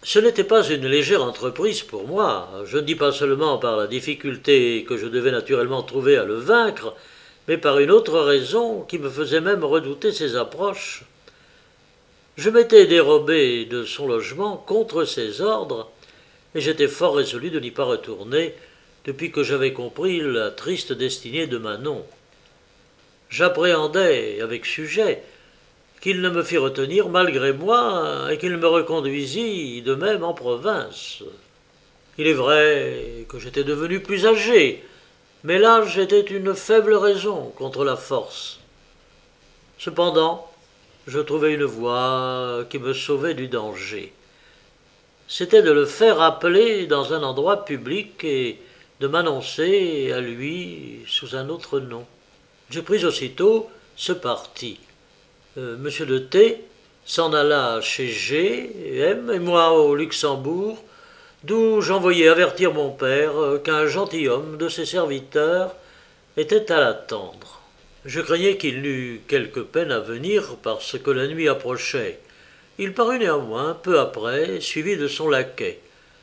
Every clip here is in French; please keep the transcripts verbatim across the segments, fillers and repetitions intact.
Ce n'était pas une légère entreprise pour moi. Je ne dis pas seulement par la difficulté que je devais naturellement trouver à le vaincre, mais par une autre raison qui me faisait même redouter ses approches. Je m'étais dérobé de son logement contre ses ordres, et j'étais fort résolu de n'y pas retourner depuis que j'avais compris la triste destinée de Manon. J'appréhendais avec sujet qu'il ne me fit retenir malgré moi et qu'il me reconduisit de même en province. Il est vrai que j'étais devenu plus âgé, mais l'âge était une faible raison contre la force. Cependant, je trouvais une voie qui me sauvait du danger. C'était de le faire appeler dans un endroit public et de m'annoncer à lui sous un autre nom. Je pris aussitôt ce parti. Euh, Monsieur de T s'en alla chez G M et moi au Luxembourg, d'où j'envoyai avertir mon père qu'un gentilhomme de ses serviteurs était à l'attendre. Je craignais qu'il n'eût quelque peine à venir parce que la nuit approchait. Il parut néanmoins peu après, suivi de son laquais.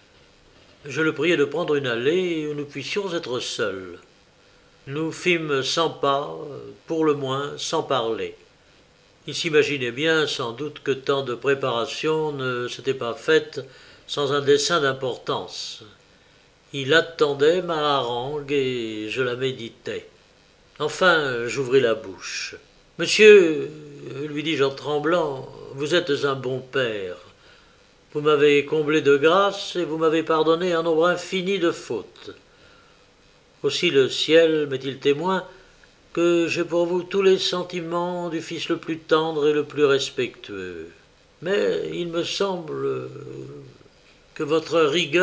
Je le priai de prendre une allée où nous puissions être seuls. Nous fîmes cent pas, pour le moins sans parler. Il s'imaginait bien sans doute que tant de préparations ne s'étaient pas faites sans un dessein d'importance. Il attendait ma harangue et je la méditais. Enfin, j'ouvris la bouche. « Monsieur, lui dis-je en tremblant, vous êtes un bon père. Vous m'avez comblé de grâce et vous m'avez pardonné un nombre infini de fautes. Aussi le ciel m'est-il témoin que j'ai pour vous tous les sentiments du fils le plus tendre et le plus respectueux. Mais il me semble que votre rigueur... »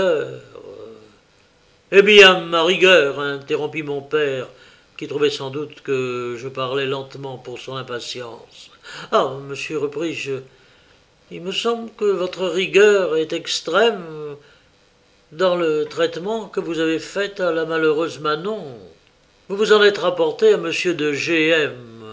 « Eh bien, ma rigueur, interrompit mon père, qui trouvait sans doute que je parlais lentement pour son impatience. « Ah, monsieur, repris-je, il me semble que votre rigueur est extrême dans le traitement que vous avez fait à la malheureuse Manon. Vous vous en êtes rapporté à monsieur de G M.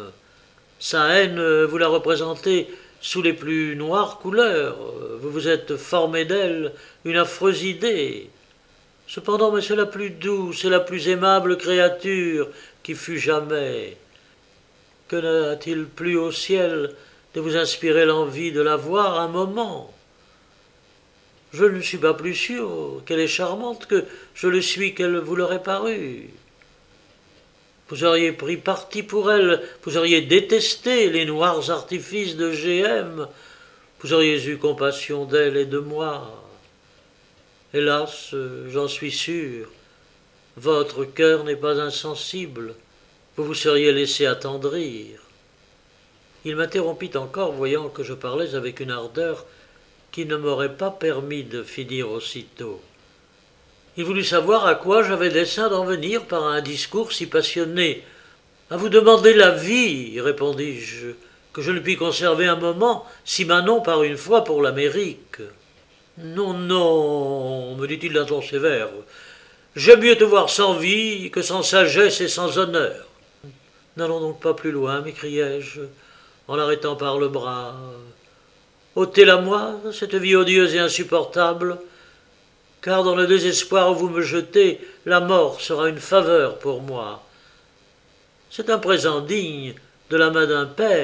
Sa haine, vous la représentez sous les plus noires couleurs. Vous vous êtes formé d'elle une affreuse idée. Cependant, mais c'est la plus douce et la plus aimable créature qui fut jamais. Que n'a-t-il plu au ciel de vous inspirer l'envie de la voir un moment? Je ne suis pas plus sûr qu'elle est charmante que je le suis qu'elle vous l'aurait paru. Vous auriez pris parti pour elle, vous auriez détesté les noirs artifices de G M, vous auriez eu compassion d'elle et de moi. Hélas, j'en suis sûr, votre cœur n'est pas insensible, vous vous seriez laissé attendrir. Il m'interrompit encore, voyant que je parlais avec une ardeur qui ne m'aurait pas permis de finir aussitôt. Il voulut savoir à quoi j'avais dessein d'en venir par un discours si passionné. « À vous demander la vie, répondis-je, que je ne puis conserver un moment, si Manon part une fois pour l'Amérique. » « Non, non, me dit-il d'un ton sévère, j'aime mieux te voir sans vie que sans sagesse et sans honneur. »« N'allons donc pas plus loin, m'écriai-je, en l'arrêtant par le bras. Ôtez-la moi, cette vie odieuse et insupportable, car dans le désespoir où vous me jetez, la mort sera une faveur pour moi. C'est un présent digne de la main d'un père. »«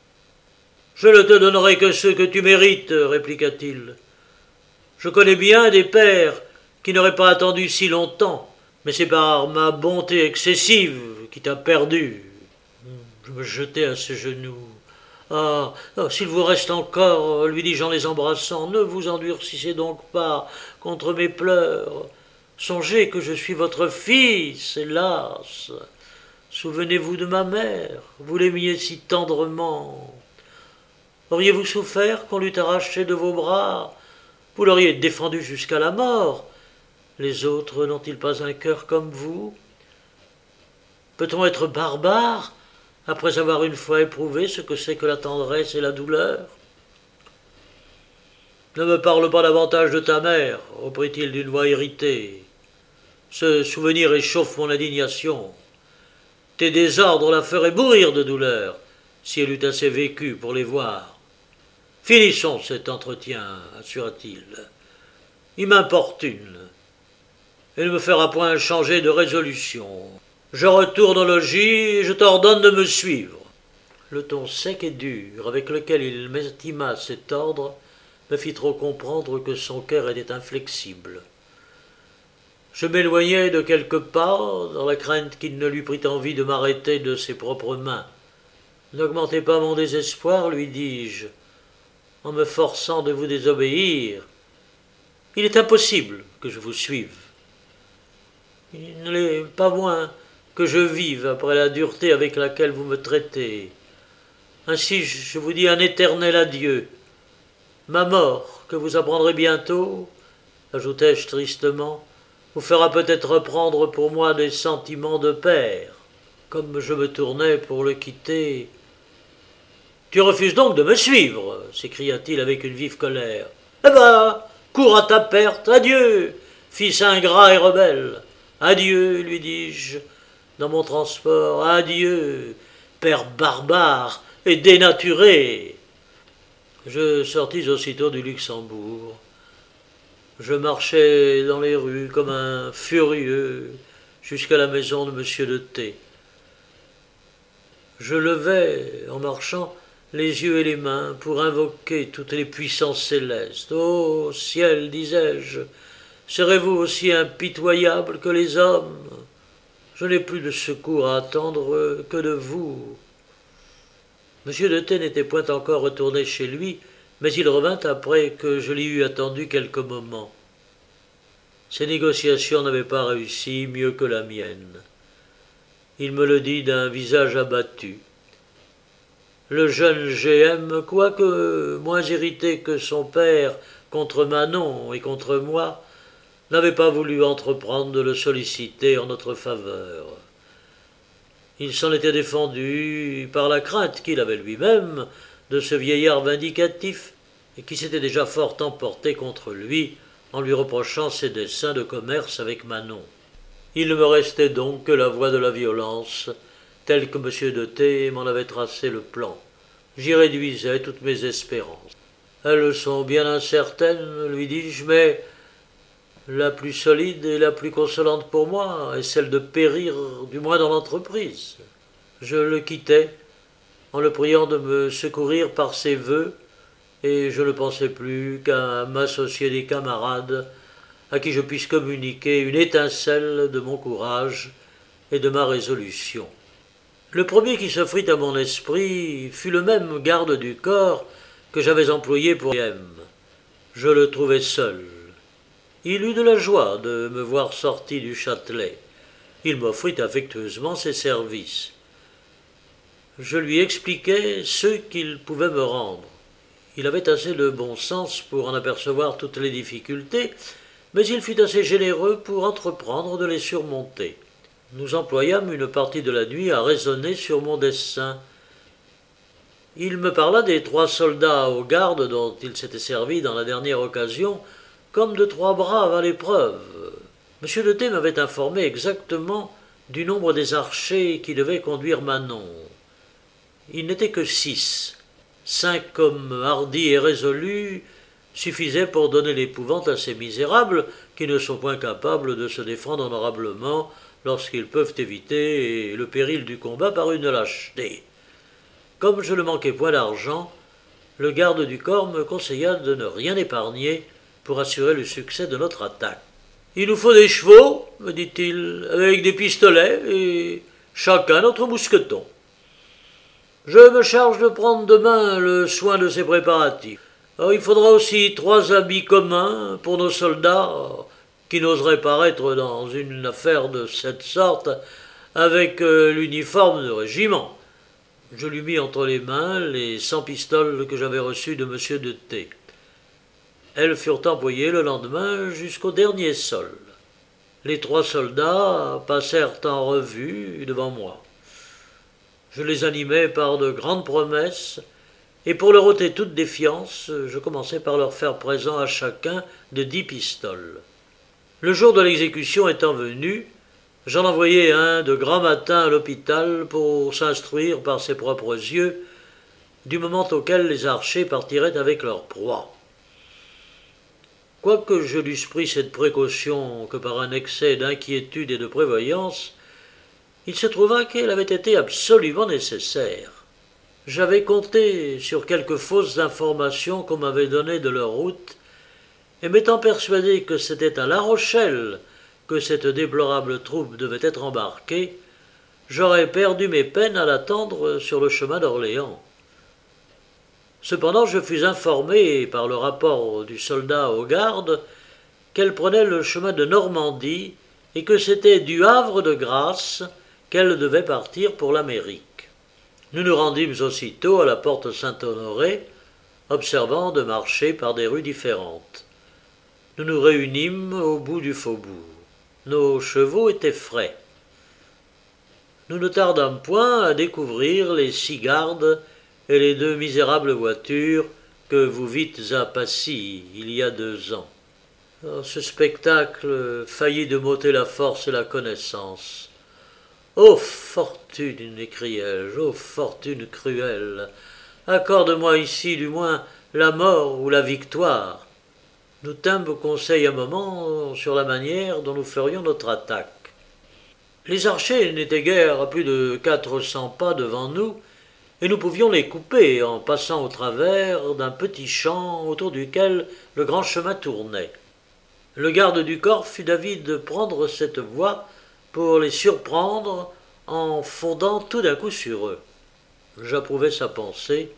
Je ne te donnerai que ceux que tu mérites, répliqua-t-il. Je connais bien des pères qui n'auraient pas attendu si longtemps, mais c'est par ma bonté excessive qui t'a perdu. » Je me jetai à ses genoux. « Ah, ah s'il vous reste encore, lui dis-je en les embrassant, ne vous endurcissez donc pas contre mes pleurs. Songez que je suis votre fils, hélas. Souvenez-vous de ma mère, vous l'aimiez si tendrement. Auriez-vous souffert qu'on l'eût arraché de vos bras? Vous l'auriez défendu jusqu'à la mort. Les autres n'ont-ils pas un cœur comme vous? Peut-on être barbare après avoir une fois éprouvé ce que c'est que la tendresse et la douleur? Ne me parle pas davantage de ta mère, reprit-il d'une voix irritée. Ce souvenir échauffe mon indignation. Tes désordres la feraient mourir de douleur si elle eût assez vécu pour les voir. Finissons cet entretien, assura-t-il. Il m'importune. Il ne me fera point changer de résolution. Je retourne au logis et je t'ordonne de me suivre. Le ton sec et dur avec lequel il m'estima cet ordre me fit trop comprendre que son cœur était inflexible. Je m'éloignai de quelques pas, dans la crainte qu'il ne lui prît envie de m'arrêter de ses propres mains. N'augmentez pas mon désespoir, lui dis-je, en me forçant de vous désobéir. Il est impossible que je vous suive. Il ne l'est pas moins que je vive après la dureté avec laquelle vous me traitez. Ainsi, je vous dis un éternel adieu. Ma mort, que vous apprendrez bientôt, ajoutai-je tristement, vous fera peut-être reprendre pour moi des sentiments de père. Comme je me tournais pour le quitter. « Tu refuses donc de me suivre » s'écria-t-il avec une vive colère. « Eh ben, cours à ta perte, adieu, fils ingrat et rebelle. Adieu, lui dis-je, dans mon transport, adieu, père barbare et dénaturé. » Je sortis aussitôt du Luxembourg. Je marchais dans les rues comme un furieux jusqu'à la maison de Monsieur de T. Je levais, en marchant, les yeux et les mains pour invoquer toutes les puissances célestes. « Ô ciel, disais-je, serez-vous aussi impitoyable que les hommes? Je n'ai plus de secours à attendre que de vous. » Monsieur de T n'était point encore retourné chez lui, mais il revint après que je l'y eus attendu quelques moments. Ses négociations n'avaient pas réussi mieux que la mienne. Il me le dit d'un visage abattu. Le jeune G M, quoique moins irrité que son père contre Manon et contre moi, n'avait pas voulu entreprendre de le solliciter en notre faveur. Il s'en était défendu par la crainte qu'il avait lui-même de ce vieillard vindicatif et qui s'était déjà fort emporté contre lui en lui reprochant ses desseins de commerce avec Manon. Il ne me restait donc que la voie de la violence, telle que M. de T m'en avait tracé le plan. J'y réduisais toutes mes espérances. Elles sont bien incertaines, lui dis-je, mais la plus solide et la plus consolante pour moi est celle de périr, du moins dans l'entreprise. Je le quittai, en le priant de me secourir par ses vœux, et je ne pensais plus qu'à m'associer des camarades à qui je puisse communiquer une étincelle de mon courage et de ma résolution. Le premier qui s'offrit à mon esprit fut le même garde du corps que j'avais employé pour M. Je le trouvai seul. Il eut de la joie de me voir sorti du Châtelet. Il m'offrit affectueusement ses services. Je lui expliquai ceux qu'il pouvait me rendre. Il avait assez de bon sens pour en apercevoir toutes les difficultés, mais il fut assez généreux pour entreprendre de les surmonter. Nous employâmes une partie de la nuit à raisonner sur mon dessein. Il me parla des trois soldats aux gardes dont il s'était servi dans la dernière occasion, comme de trois braves à l'épreuve. M. de T m'avait informé exactement du nombre des archers qui devaient conduire Manon. Il n'était que six. Cinq hommes hardis et résolus suffisaient pour donner l'épouvante à ces misérables qui ne sont point capables de se défendre honorablement lorsqu'ils peuvent éviter le péril du combat par une lâcheté. Comme je ne manquais point d'argent, le garde du corps me conseilla de ne rien épargner pour assurer le succès de notre attaque. « Il nous faut des chevaux, me dit-il, avec des pistolets et chacun notre mousqueton. Je me charge de prendre demain le soin de ces préparatifs. Alors, il faudra aussi trois habits communs pour nos soldats qui n'oseraient paraître dans une affaire de cette sorte avec euh, l'uniforme de régiment. » Je lui mis entre les mains les cent pistoles que j'avais reçues de M. de T. Elles furent employées le lendemain jusqu'au dernier sol. Les trois soldats passèrent en revue devant moi. Je les animai par de grandes promesses, et pour leur ôter toute défiance, je commençai par leur faire présent à chacun de dix pistoles. Le jour de l'exécution étant venu, j'en envoyai un de grand matin à l'hôpital pour s'instruire par ses propres yeux du moment auquel les archers partiraient avec leur proie. Quoique je n'eusse pris cette précaution que par un excès d'inquiétude et de prévoyance, il se trouva qu'elle avait été absolument nécessaire. J'avais compté sur quelques fausses informations qu'on m'avait données de leur route, et m'étant persuadé que c'était à La Rochelle que cette déplorable troupe devait être embarquée, j'aurais perdu mes peines à l'attendre sur le chemin d'Orléans. Cependant, je fus informé par le rapport du soldat aux gardes qu'elle prenait le chemin de Normandie et que c'était du Havre de Grâce qu'elle devait partir pour l'Amérique. Nous nous rendîmes aussitôt à la porte Saint-Honoré, observant de marcher par des rues différentes. Nous nous réunîmes au bout du faubourg. Nos chevaux étaient frais. Nous ne tardâmes point à découvrir les six gardes et les deux misérables voitures que vous vites à Passy il y a deux ans. Ce spectacle faillit de m'ôter la force et la connaissance. Ô fortune, m'écriai-je, ô fortune cruelle, accorde-moi ici du moins la mort ou la victoire. Nous tînmes conseil un moment sur la manière dont nous ferions notre attaque. Les archers n'étaient guère à plus de quatre cents pas devant nous, et nous pouvions les couper en passant au travers d'un petit champ autour duquel le grand chemin tournait. Le garde du corps fut d'avis de prendre cette voie pour les surprendre en fondant tout d'un coup sur eux. J'approuvai sa pensée,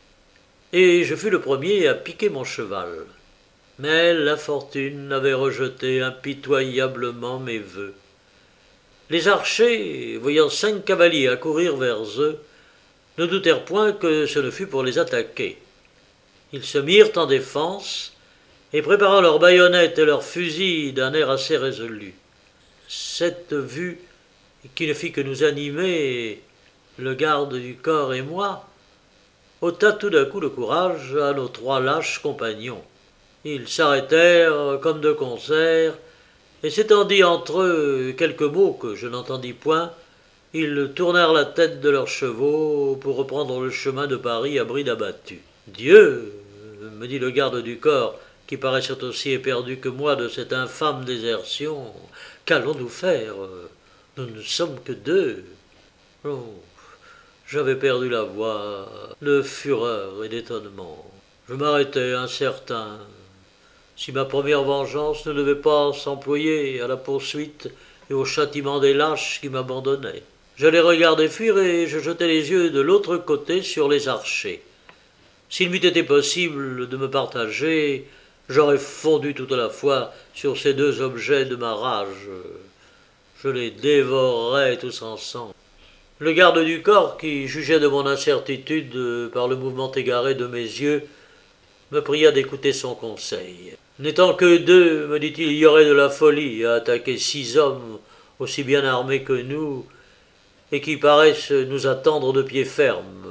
et je fus le premier à piquer mon cheval. Mais la fortune avait rejeté impitoyablement mes vœux. Les archers, voyant cinq cavaliers accourir vers eux, ne doutèrent point que ce ne fût pour les attaquer. Ils se mirent en défense, et préparant leurs baïonnettes et leurs fusils d'un air assez résolu. Cette vue, qui ne fit que nous animer, le garde du corps et moi, ôta tout d'un coup le courage à nos trois lâches compagnons. Ils s'arrêtèrent comme de concert, et s'étant dit entre eux quelques mots que je n'entendis point, ils tournèrent la tête de leurs chevaux pour reprendre le chemin de Paris à bride abattue. « Dieu !» me dit le garde du corps, qui paraissait aussi éperdu que moi de cette infâme désertion. « Qu'allons-nous faire ? Nous ne sommes que deux. » Oh, j'avais perdu la voix de fureur et d'étonnement. Je m'arrêtai incertain. Si ma première vengeance ne devait pas s'employer à la poursuite et au châtiment des lâches qui m'abandonnaient. Je les regardai fuir et je jetai les yeux de l'autre côté sur les archers. S'il m'eût été possible de me partager, j'aurais fondu toute la fois sur ces deux objets de ma rage. Je les dévorerais tous ensemble. Le garde du corps, qui jugeait de mon incertitude par le mouvement égaré de mes yeux, me pria d'écouter son conseil. N'étant que deux, me dit-il, il y aurait de la folie à attaquer six hommes aussi bien armés que nous et qui paraissent nous attendre de pied ferme.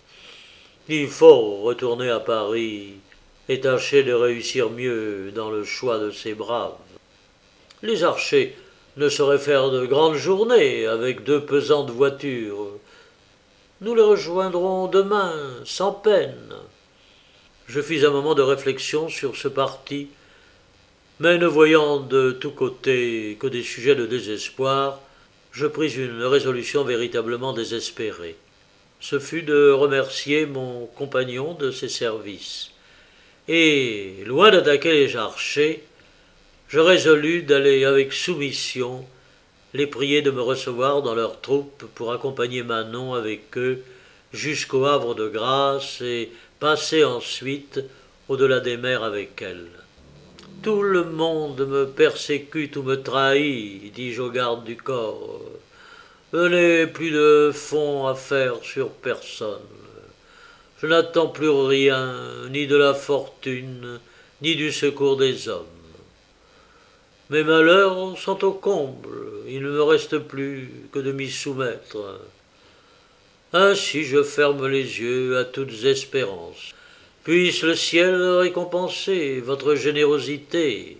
Il faut retourner à Paris et tâcher de réussir mieux dans le choix de ces braves. Les archers ne sauraient faire de grandes journées avec deux pesantes voitures. Nous les rejoindrons demain, sans peine. Je fis un moment de réflexion sur ce parti, mais ne voyant de tous côtés que des sujets de désespoir, je pris une résolution véritablement désespérée. Ce fut de remercier mon compagnon de ses services. Et, loin d'attaquer les archers, je résolus d'aller avec soumission les prier de me recevoir dans leur troupe pour accompagner Manon avec eux jusqu'au Havre de Grâce et passer ensuite au-delà des mers avec elle. « Tout le monde me persécute ou me trahit, dis-je au garde du corps. Je n'ai plus de fonds à faire sur personne. Je n'attends plus rien, ni de la fortune, ni du secours des hommes. Mes malheurs sont au comble, il ne me reste plus que de m'y soumettre. Ainsi je ferme les yeux à toutes espérances. Puisse le ciel récompenser votre générosité.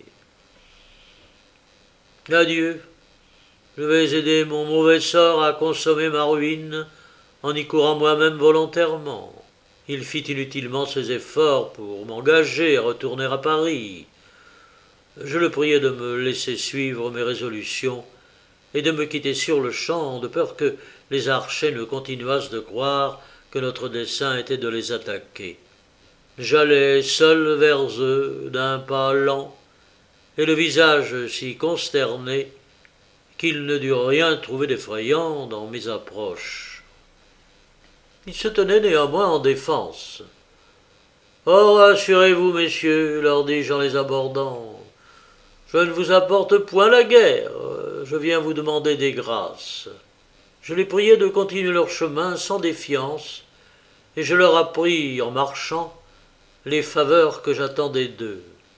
Adieu. Je vais aider mon mauvais sort à consommer ma ruine en y courant moi-même volontairement. Il fit inutilement ses efforts pour m'engager à retourner à Paris. Je le priai de me laisser suivre mes résolutions et de me quitter sur-le-champ, de peur que les archers ne continuassent de croire que notre dessein était de les attaquer. J'allais seul vers eux, d'un pas lent, et le visage si consterné qu'ils ne durent rien trouver d'effrayant dans mes approches. Ils se tenaient néanmoins en défense. « Oh, rassurez-vous, messieurs, leur dis-je en les abordant, je ne vous apporte point la guerre, je viens vous demander des grâces. » Je les priai de continuer leur chemin sans défiance, et je leur appris, en marchant, les faveurs que j'attendais d'eux.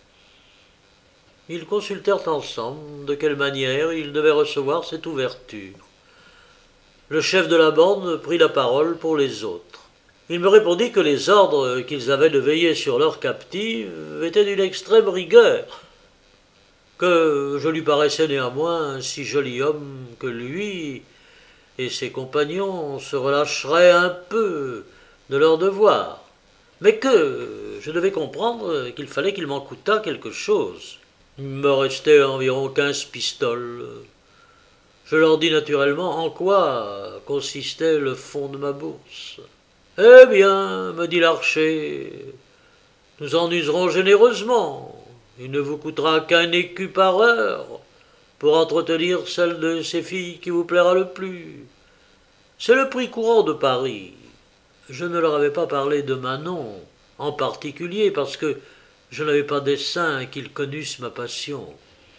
Ils consultèrent ensemble de quelle manière ils devaient recevoir cette ouverture. Le chef de la bande prit la parole pour les autres. Il me répondit que les ordres qu'ils avaient de veiller sur leurs captives étaient d'une extrême rigueur, que je lui paraissais néanmoins un si joli homme que lui et ses compagnons se relâcheraient un peu de leur devoir, mais que je devais comprendre qu'il fallait qu'il m'en coûtât quelque chose. Il me restait environ quinze pistoles. Je leur dis naturellement en quoi consistait le fond de ma bourse. « Eh bien, me dit l'archer, nous en userons généreusement. Il ne vous coûtera qu'un écu par heure pour entretenir celle de ces filles qui vous plaira le plus. C'est le prix courant de Paris. » Je ne leur avais pas parlé de Manon en particulier parce que je n'avais pas dessein qu'ils connussent ma passion.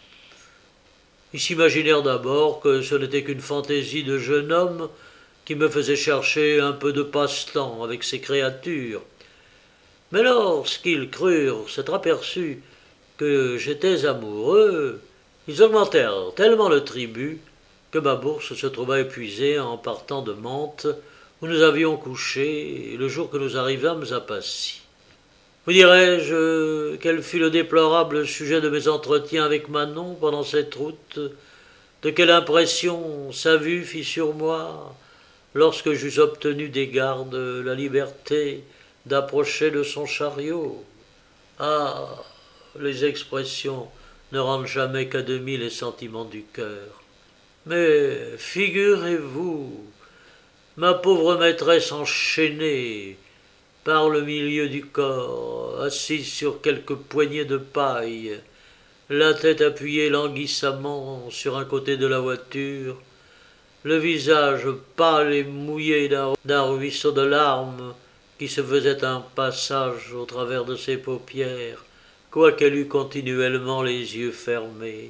Ils s'imaginèrent d'abord que ce n'était qu'une fantaisie de jeune homme qui me faisait chercher un peu de passe-temps avec ces créatures. Mais lorsqu'ils crurent s'être aperçus que j'étais amoureux, ils augmentèrent tellement le tribut que ma bourse se trouva épuisée en partant de Mantes, où nous avions couché le jour que nous arrivâmes à Passy. Vous dirais-je quel fut le déplorable sujet de mes entretiens avec Manon pendant cette route, de quelle impression sa vue fit sur moi lorsque j'eus obtenu des gardes la liberté d'approcher de son chariot. Ah, les expressions ne rendent jamais qu'à demi les sentiments du cœur. Mais figurez-vous, ma pauvre maîtresse enchaînée, par le milieu du corps, assise sur quelques poignées de paille, la tête appuyée languissamment sur un côté de la voiture, le visage pâle et mouillé d'un ruisseau de larmes qui se faisait un passage au travers de ses paupières, quoiqu'elle eût continuellement les yeux fermés.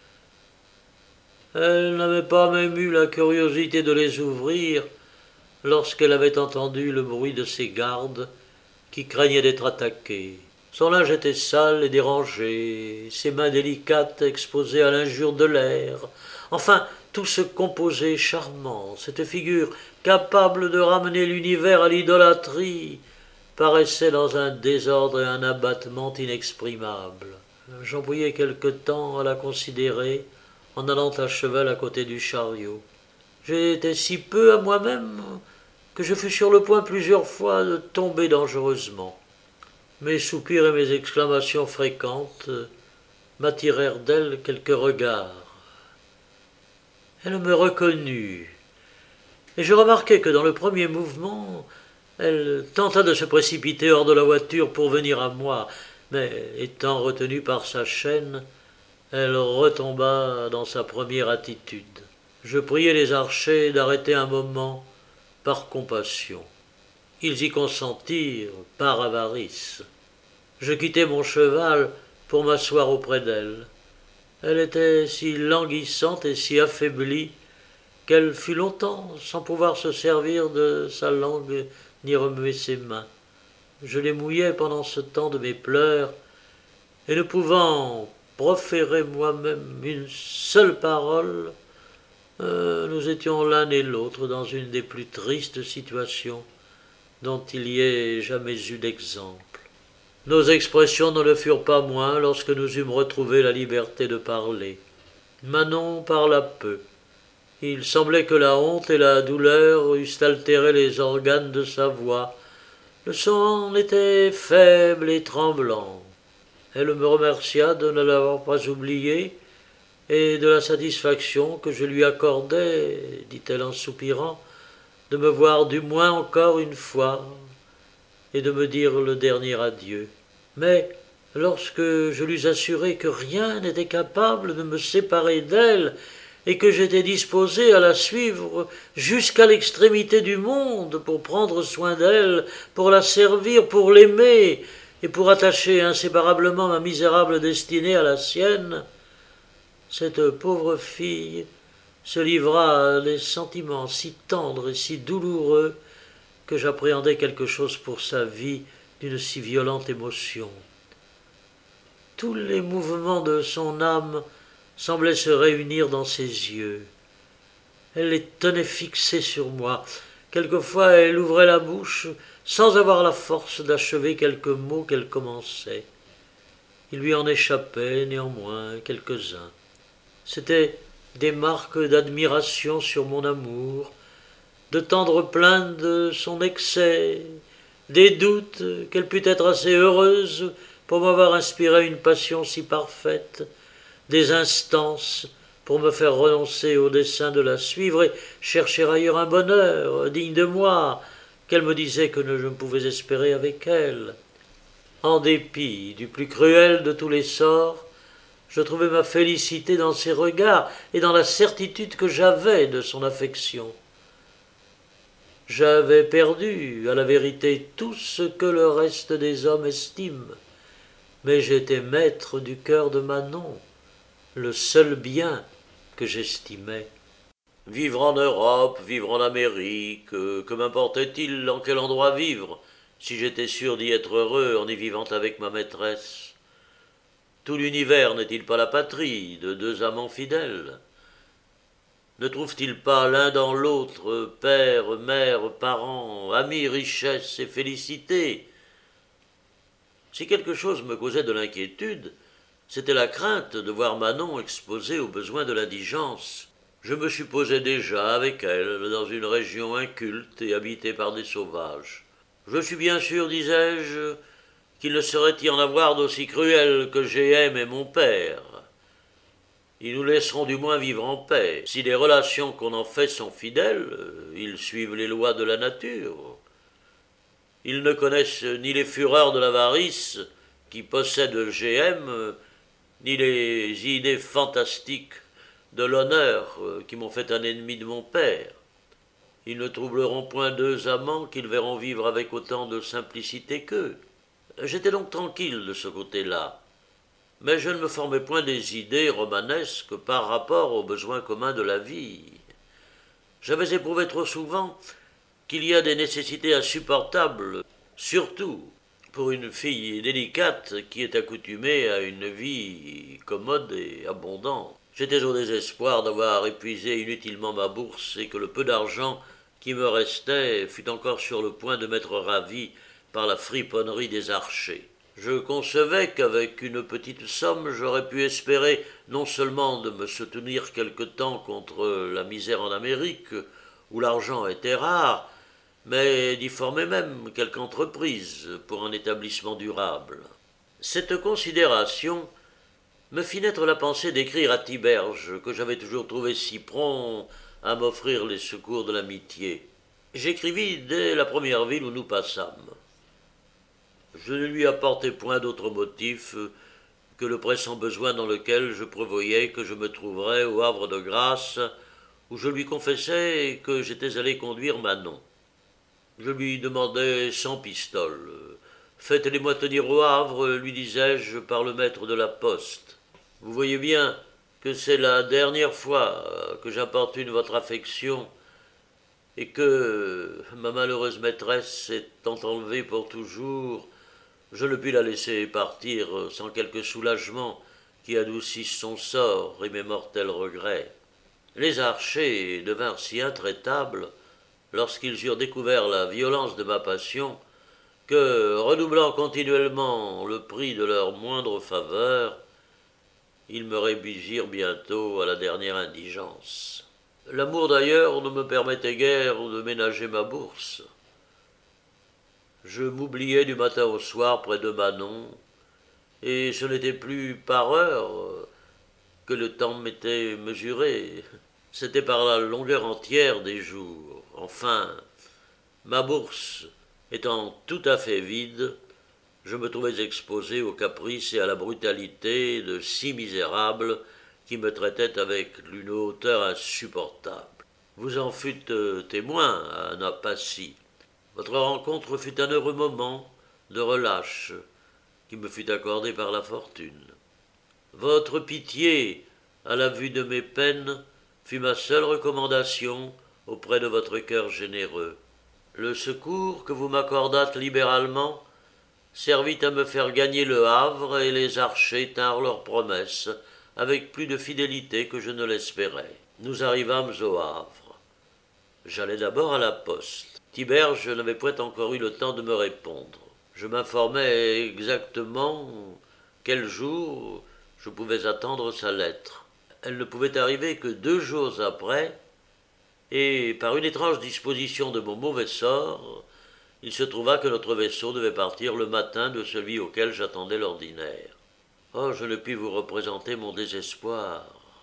Elle n'avait pas même eu la curiosité de les ouvrir lorsqu'elle avait entendu le bruit de ses gardes qui craignaient d'être attaqués. Son linge était sale et dérangé, ses mains délicates exposées à l'injure de l'air. Enfin, tout ce composé charmant, cette figure capable de ramener l'univers à l'idolâtrie, paraissait dans un désordre et un abattement inexprimables. J'employai quelque temps à la considérer en allant à cheval à côté du chariot. J'étais si peu à moi-même que je fus sur le point plusieurs fois de tomber dangereusement. Mes soupirs et mes exclamations fréquentes m'attirèrent d'elle quelques regards. Elle me reconnut, et je remarquai que dans le premier mouvement, elle tenta de se précipiter hors de la voiture pour venir à moi, mais étant retenue par sa chaîne, elle retomba dans sa première attitude. Je priai les archers d'arrêter un moment par compassion. Ils y consentirent par avarice. Je quittai mon cheval pour m'asseoir auprès d'elle. Elle était si languissante et si affaiblie qu'elle fut longtemps sans pouvoir se servir de sa langue ni remuer ses mains. Je les mouillai pendant ce temps de mes pleurs, et ne pouvant proférer moi-même une seule parole, euh, nous étions l'un et l'autre dans une des plus tristes situations dont il y ait jamais eu d'exemple. Nos expressions ne le furent pas moins lorsque nous eûmes retrouvé la liberté de parler. Manon parla peu. Il semblait que la honte et la douleur eussent altéré les organes de sa voix. Le son était faible et tremblant. Elle me remercia de ne l'avoir pas oublié et de la satisfaction que je lui accordais, dit-elle en soupirant, de me voir du moins encore une fois et de me dire le dernier adieu. Mais lorsque je lui assurai que rien n'était capable de me séparer d'elle et que j'étais disposé à la suivre jusqu'à l'extrémité du monde pour prendre soin d'elle, pour la servir, pour l'aimer et pour attacher inséparablement ma misérable destinée à la sienne, cette pauvre fille se livra à des sentiments si tendres et si douloureux que j'appréhendais quelque chose pour sa vie d'une si violente émotion. Tous les mouvements de son âme semblaient se réunir dans ses yeux. Elle les tenait fixés sur moi. Quelquefois elle ouvrait la bouche sans avoir la force d'achever quelques mots qu'elle commençait. Il lui en échappait néanmoins quelques-uns. C'étaient des marques d'admiration sur mon amour, de tendres plaintes de son excès, des doutes qu'elle pût être assez heureuse pour m'avoir inspiré une passion si parfaite, des instances pour me faire renoncer au dessein de la suivre et chercher ailleurs un bonheur digne de moi, qu'elle me disait que je ne pouvais espérer avec elle. En dépit du plus cruel de tous les sorts, je trouvais ma félicité dans ses regards et dans la certitude que j'avais de son affection. J'avais perdu, à la vérité, tout ce que le reste des hommes estiment, mais j'étais maître du cœur de Manon, le seul bien que j'estimais. Vivre en Europe, vivre en Amérique, que m'importait-il en quel endroit vivre, si j'étais sûr d'y être heureux en y vivant avec ma maîtresse? Tout l'univers n'est-il pas la patrie de deux amants fidèles? Ne trouve-t-il pas l'un dans l'autre père, mère, parents, amis, richesse et félicité? Si quelque chose me causait de l'inquiétude, c'était la crainte de voir Manon exposée aux besoins de l'indigence. Je me supposais déjà avec elle dans une région inculte et habitée par des sauvages. Je suis bien sûr, disais-je, qu'il ne saurait y en avoir d'aussi cruel que G M et mon père. Ils nous laisseront du moins vivre en paix. Si les relations qu'on en fait sont fidèles, ils suivent les lois de la nature. Ils ne connaissent ni les fureurs de l'avarice qui possède G M, ni les idées fantastiques de l'honneur qui m'ont fait un ennemi de mon père. Ils ne troubleront point deux amants qu'ils verront vivre avec autant de simplicité qu'eux. J'étais donc tranquille de ce côté-là, mais je ne me formais point des idées romanesques par rapport aux besoins communs de la vie. J'avais éprouvé trop souvent qu'il y a des nécessités insupportables, surtout pour une fille délicate qui est accoutumée à une vie commode et abondante. J'étais au désespoir d'avoir épuisé inutilement ma bourse et que le peu d'argent qui me restait fût encore sur le point de m'être ravi par la friponnerie des archers. Je concevais qu'avec une petite somme, j'aurais pu espérer non seulement de me soutenir quelque temps contre la misère en Amérique, où l'argent était rare, mais d'y former même quelque entreprise pour un établissement durable. Cette considération me fit naître la pensée d'écrire à Tiberge, que j'avais toujours trouvé si prompt à m'offrir les secours de l'amitié. J'écrivis dès la première ville où nous passâmes. Je ne lui apportai point d'autre motif que le pressant besoin dans lequel je prévoyais que je me trouverais au Havre de Grâce, où je lui confessais que j'étais allé conduire Manon. Je lui demandai cent pistoles. Faites-les-moi tenir au Havre, lui disais-je, par le maître de la poste. Vous voyez bien que c'est la dernière fois que j'importune votre affection et que, ma malheureuse maîtresse étant enlevée pour toujours, je ne puis la laisser partir sans quelque soulagement qui adoucisse son sort et mes mortels regrets. Les archers devinrent si intraitables lorsqu'ils eurent découvert la violence de ma passion que, redoublant continuellement le prix de leurs moindres faveurs, ils me réduisirent bientôt à la dernière indigence. L'amour d'ailleurs ne me permettait guère de ménager ma bourse. Je m'oubliais du matin au soir près de Manon, et ce n'était plus par heure que le temps m'était mesuré, c'était par la longueur entière des jours. Enfin, ma bourse étant tout à fait vide, je me trouvais exposé aux caprices et à la brutalité de six misérables qui me traitaient avec une hauteur insupportable. Vous en fûtes témoin à Napacy. Votre rencontre fut un heureux moment de relâche qui me fut accordé par la fortune. Votre pitié, à la vue de mes peines, fut ma seule recommandation auprès de votre cœur généreux. Le secours que vous m'accordâtes libéralement servit à me faire gagner le Havre, et les archers tinrent leurs promesses avec plus de fidélité que je ne l'espérais. Nous arrivâmes au Havre. J'allai d'abord à la poste. Tiberge n'avait point encore eu le temps de me répondre. Je m'informais exactement quel jour je pouvais attendre sa lettre. Elle ne pouvait arriver que deux jours après, et par une étrange disposition de mon mauvais sort, il se trouva que notre vaisseau devait partir le matin de celui auquel j'attendais l'ordinaire. Oh, je ne puis vous représenter mon désespoir.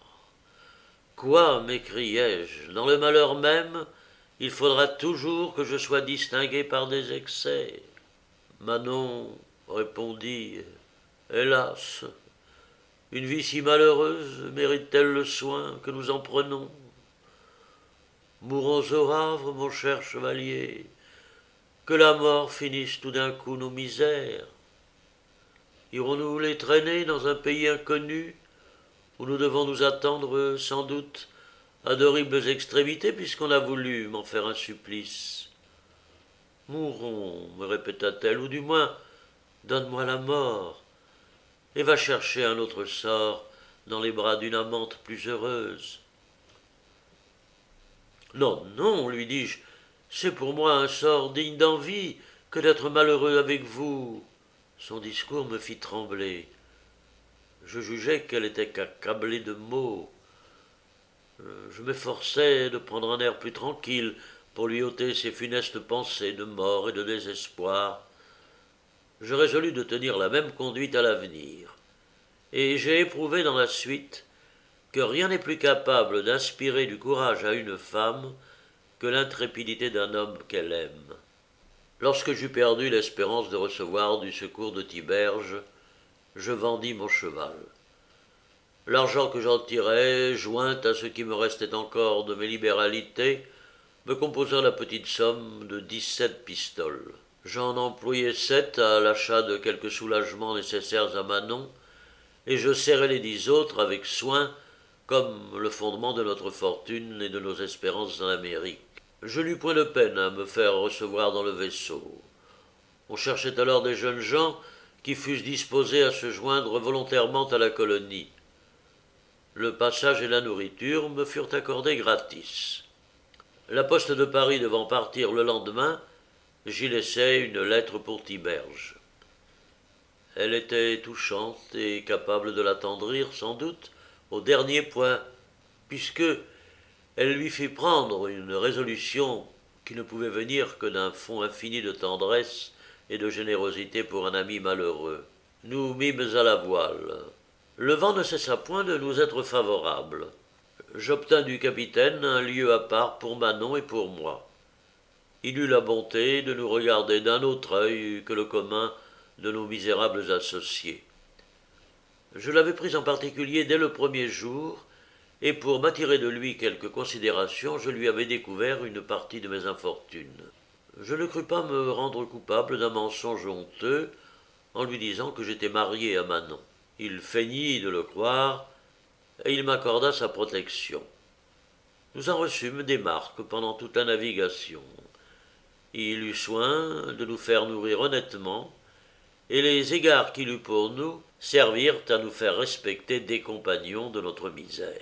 Quoi, m'écriai-je, dans le malheur même, il faudra toujours que je sois distingué par des excès. Manon répondit, hélas, une vie si malheureuse mérite-t-elle le soin que nous en prenons? Mourons au Havre, mon cher chevalier, que la mort finisse tout d'un coup nos misères. Irons-nous les traîner dans un pays inconnu, où nous devons nous attendre sans doute à d'horribles extrémités, puisqu'on a voulu m'en faire un supplice? Mourons, me répéta-t-elle, ou du moins donne-moi la mort, et va chercher un autre sort dans les bras d'une amante plus heureuse. Non, non, lui dis-je, c'est pour moi un sort digne d'envie que d'être malheureux avec vous. Son discours me fit trembler. Je jugeais qu'elle était accablée de maux. Je m'efforçais de prendre un air plus tranquille pour lui ôter ses funestes pensées de mort et de désespoir. Je résolus de tenir la même conduite à l'avenir, et j'ai éprouvé dans la suite que rien n'est plus capable d'inspirer du courage à une femme que l'intrépidité d'un homme qu'elle aime. Lorsque j'eus perdu l'espérance de recevoir du secours de Tiberge, je vendis mon cheval. L'argent que j'en tirai, joint à ce qui me restait encore de mes libéralités, me composa la petite somme de dix-sept pistoles. J'en employai sept à l'achat de quelques soulagements nécessaires à Manon, et je serrai les dix autres avec soin, comme le fondement de notre fortune et de nos espérances en Amérique. Je n'eus point de peine à me faire recevoir dans le vaisseau. On cherchait alors des jeunes gens qui fussent disposés à se joindre volontairement à la colonie. Le passage et la nourriture me furent accordés gratis. La poste de Paris devant partir le lendemain, j'y laissai une lettre pour Tiberge. Elle était touchante et capable de l'attendrir, sans doute, au dernier point, puisque elle lui fit prendre une résolution qui ne pouvait venir que d'un fond infini de tendresse et de générosité pour un ami malheureux. Nous mîmes à la voile. Le vent ne cessa point de nous être favorable. J'obtins du capitaine un lieu à part pour Manon et pour moi. Il eut la bonté de nous regarder d'un autre œil que le commun de nos misérables associés. Je l'avais pris en particulier dès le premier jour, et pour m'attirer de lui quelque considération, je lui avais découvert une partie de mes infortunes. Je ne crus pas me rendre coupable d'un mensonge honteux en lui disant que j'étais marié à Manon. Il feignit de le croire, et il m'accorda sa protection. Nous en reçûmes des marques pendant toute la navigation. Il eut soin de nous faire nourrir honnêtement, et les égards qu'il eut pour nous servirent à nous faire respecter des compagnons de notre misère.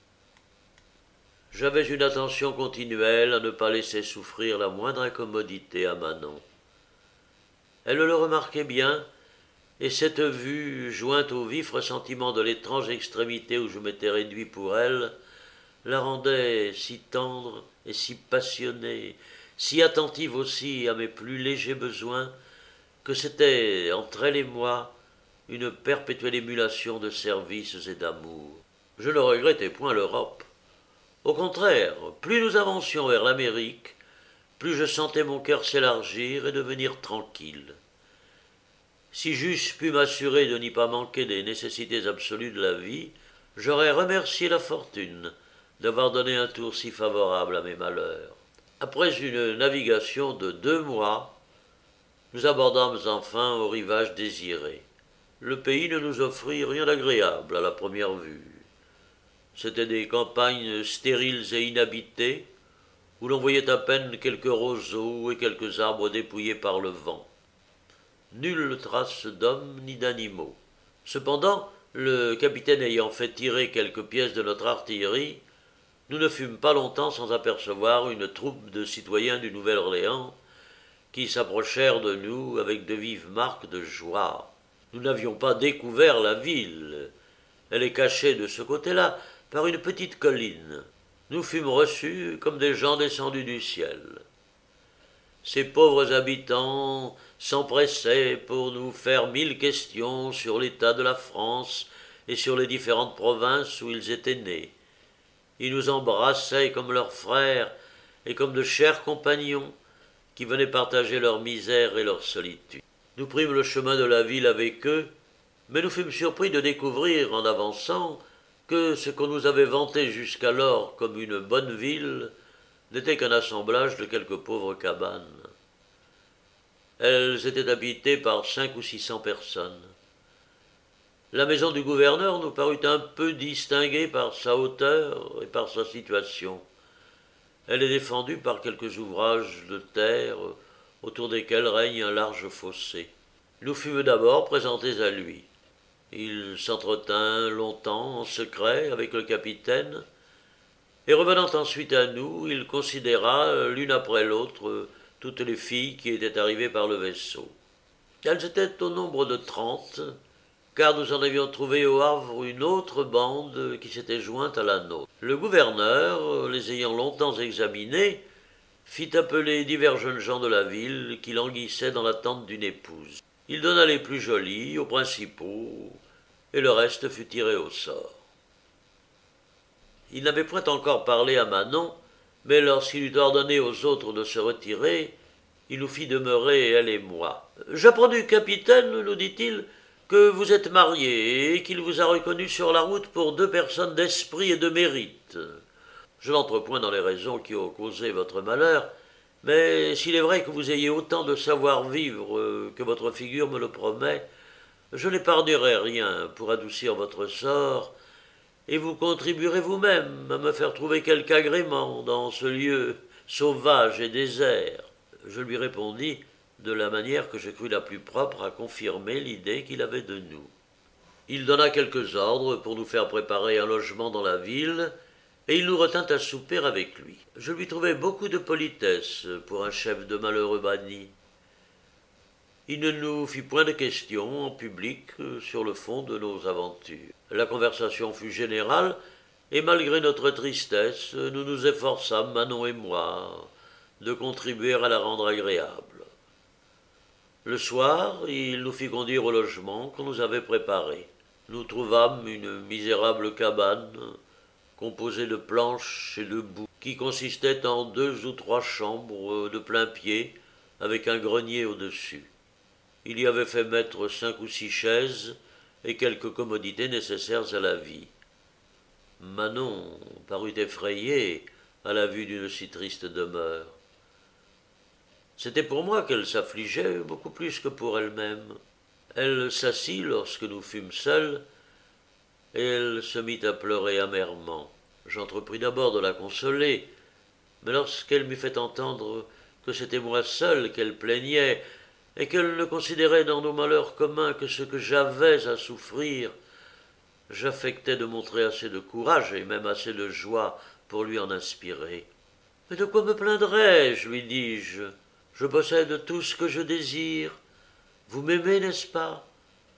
J'avais une attention continuelle à ne pas laisser souffrir la moindre incommodité à Manon. Elle le remarquait bien, et cette vue, jointe au vif ressentiment de l'étrange extrémité où je m'étais réduit pour elle, la rendait si tendre et si passionnée, si attentive aussi à mes plus légers besoins, que c'était, entre elle et moi, une perpétuelle émulation de services et d'amour. Je ne regrettais point l'Europe. Au contraire, plus nous avancions vers l'Amérique, plus je sentais mon cœur s'élargir et devenir tranquille. Si j'eusse pu m'assurer de n'y pas manquer des nécessités absolues de la vie, j'aurais remercié la fortune d'avoir donné un tour si favorable à mes malheurs. Après une navigation de deux mois, nous abordâmes enfin au rivage désiré. Le pays ne nous offrit rien d'agréable à la première vue. C'étaient des campagnes stériles et inhabitées, où l'on voyait à peine quelques roseaux et quelques arbres dépouillés par le vent. Nulle trace d'hommes ni d'animaux. Cependant, le capitaine ayant fait tirer quelques pièces de notre artillerie, nous ne fûmes pas longtemps sans apercevoir une troupe de citoyens du Nouvel-Orléans qui s'approchèrent de nous avec de vives marques de joie. Nous n'avions pas découvert la ville. Elle est cachée de ce côté-là par une petite colline. Nous fûmes reçus comme des gens descendus du ciel. Ces pauvres habitants s'empressaient pour nous faire mille questions sur l'état de la France et sur les différentes provinces où ils étaient nés. Ils nous embrassaient comme leurs frères et comme de chers compagnons qui venaient partager leur misère et leur solitude. Nous prîmes le chemin de la ville avec eux, mais nous fûmes surpris de découvrir, en avançant, que ce qu'on nous avait vanté jusqu'alors comme une bonne ville n'était qu'un assemblage de quelques pauvres cabanes. Elles étaient habitées par cinq ou six cents personnes. La maison du gouverneur nous parut un peu distinguée par sa hauteur et par sa situation. Elle est défendue par quelques ouvrages de terre autour desquels règne un large fossé. Nous fûmes d'abord présentés à lui. Il s'entretint longtemps en secret avec le capitaine, et revenant ensuite à nous, il considéra l'une après l'autre toutes les filles qui étaient arrivées par le vaisseau. Elles étaient au nombre de trente, car nous en avions trouvé au Havre une autre bande qui s'était jointe à la nôtre. Le gouverneur, les ayant longtemps examinées, fit appeler divers jeunes gens de la ville qui languissaient dans l'attente d'une épouse. Il donna les plus jolies aux principaux, et le reste fut tiré au sort. Il n'avait point encore parlé à Manon, mais lorsqu'il eut ordonné aux autres de se retirer, il nous fit demeurer, elle et moi. « J'apprends du capitaine, nous dit-il, que vous êtes mariés et qu'il vous a reconnu sur la route pour deux personnes d'esprit et de mérite. Je n'entre point dans les raisons qui ont causé votre malheur, mais s'il est vrai que vous ayez autant de savoir-vivre que votre figure me le promet, je n'épargnerai rien pour adoucir votre sort, et vous contribuerez vous-même à me faire trouver quelque agrément dans ce lieu sauvage et désert. » Je lui répondis de la manière que je crus la plus propre à confirmer l'idée qu'il avait de nous. Il donna quelques ordres pour nous faire préparer un logement dans la ville, et il nous retint à souper avec lui. Je lui trouvai beaucoup de politesse pour un chef de malheureux bannis. Il ne nous fit point de questions en public sur le fond de nos aventures. La conversation fut générale, et malgré notre tristesse, nous nous efforçâmes, Manon et moi, de contribuer à la rendre agréable. Le soir, il nous fit conduire au logement qu'on nous avait préparé. Nous trouvâmes une misérable cabane, composée de planches et de boue, qui consistait en deux ou trois chambres de plain-pied, avec un grenier au-dessus. Il y avait fait mettre cinq ou six chaises et quelques commodités nécessaires à la vie. Manon parut effrayée à la vue d'une si triste demeure. C'était pour moi qu'elle s'affligeait beaucoup plus que pour elle-même. Elle s'assit lorsque nous fûmes seuls, et elle se mit à pleurer amèrement. J'entrepris d'abord de la consoler, mais lorsqu'elle m'eut fait entendre que c'était moi seul qu'elle plaignait, et qu'elle ne considérait dans nos malheurs communs que ce que j'avais à souffrir, j'affectai de montrer assez de courage et même assez de joie pour lui en inspirer. « Mais de quoi me plaindrais-je, lui dis-je. Je possède tout ce que je désire. Vous m'aimez, n'est-ce pas?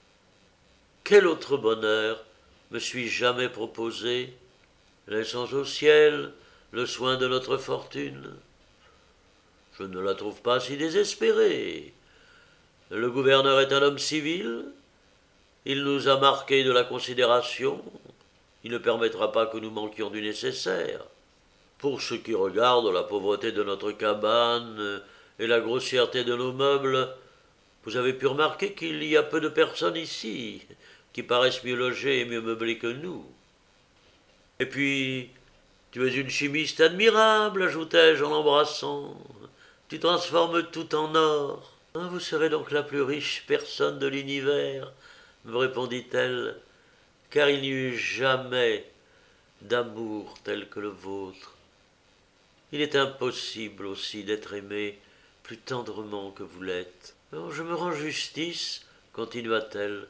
Quel autre bonheur me suis-je jamais proposé, laissant au ciel le soin de notre fortune? Je ne la trouve pas si désespérée. Le gouverneur est un homme civil, il nous a marqué de la considération, il ne permettra pas que nous manquions du nécessaire. Pour ce qui regarde la pauvreté de notre cabane et la grossièreté de nos meubles, vous avez pu remarquer qu'il y a peu de personnes ici qui paraissent mieux logées et mieux meublées que nous. Et puis, tu es une chimiste admirable, ajoutai-je en l'embrassant. Tu transformes tout en or. Hein, vous serez donc la plus riche personne de l'univers, me répondit-elle, car il n'y eut jamais d'amour tel que le vôtre. Il est impossible aussi d'être aimé plus tendrement que vous l'êtes. Alors je me rends justice, continua-t-elle.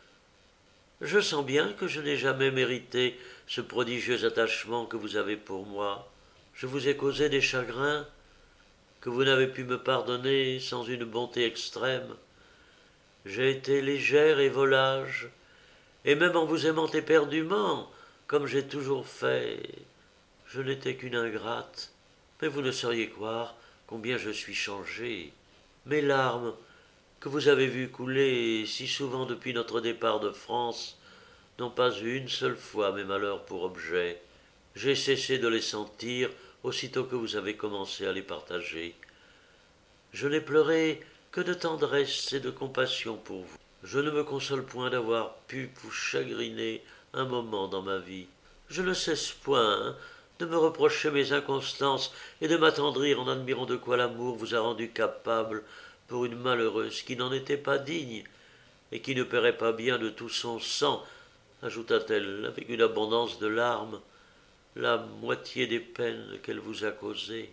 Je sens bien que je n'ai jamais mérité ce prodigieux attachement que vous avez pour moi. Je vous ai causé des chagrins que vous n'avez pu me pardonner sans une bonté extrême. J'ai été légère et volage, et même en vous aimant éperdument, comme j'ai toujours fait, je n'étais qu'une ingrate. Mais vous ne sauriez croire combien je suis changé. Mes larmes, que vous avez vues couler si souvent depuis notre départ de France, n'ont pas eu une seule fois mes malheurs pour objet. J'ai cessé de les sentir aussitôt que vous avez commencé à les partager. Je n'ai pleuré que de tendresse et de compassion pour vous. Je ne me console point d'avoir pu vous chagriner un moment dans ma vie. Je ne cesse point de me reprocher mes inconstances et de m'attendrir en admirant de quoi l'amour vous a rendu capable pour une malheureuse qui n'en était pas digne et qui ne paierait pas bien de tout son sang, ajouta-t-elle avec une abondance de larmes, la moitié des peines qu'elle vous a causées.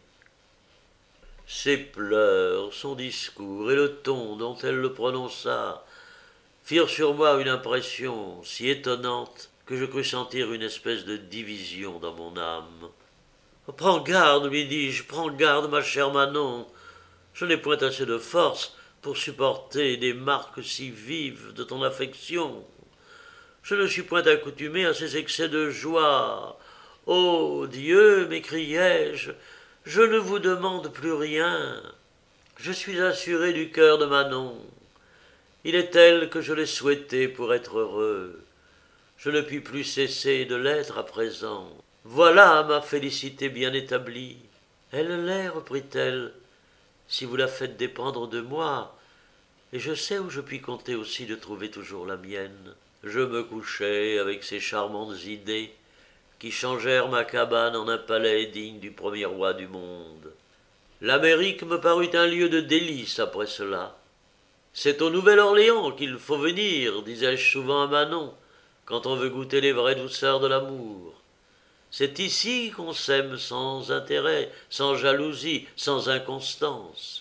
Ses pleurs, son discours et le ton dont elle le prononça firent sur moi une impression si étonnante que je crus sentir une espèce de division dans mon âme. « Prends garde, lui dis-je, prends garde, ma chère Manon. Je n'ai point assez de force pour supporter des marques si vives de ton affection. Je ne suis point accoutumé à ces excès de joie. Ô Dieu, m'écriai-je, je ne vous demande plus rien. Je suis assuré du cœur de Manon. Il est tel que je l'ai souhaité pour être heureux. Je ne puis plus cesser de l'être à présent. Voilà ma félicité bien établie. Elle l'est, reprit-elle, si vous la faites dépendre de moi, et je sais où je puis compter aussi de trouver toujours la mienne. Je me couchai avec ces charmantes idées qui changèrent ma cabane en un palais digne du premier roi du monde. L'Amérique me parut un lieu de délices après cela. C'est au Nouvel-Orléans qu'il faut venir, disais-je souvent à Manon, quand on veut goûter les vraies douceurs de l'amour. C'est ici qu'on s'aime sans intérêt, sans jalousie, sans inconstance.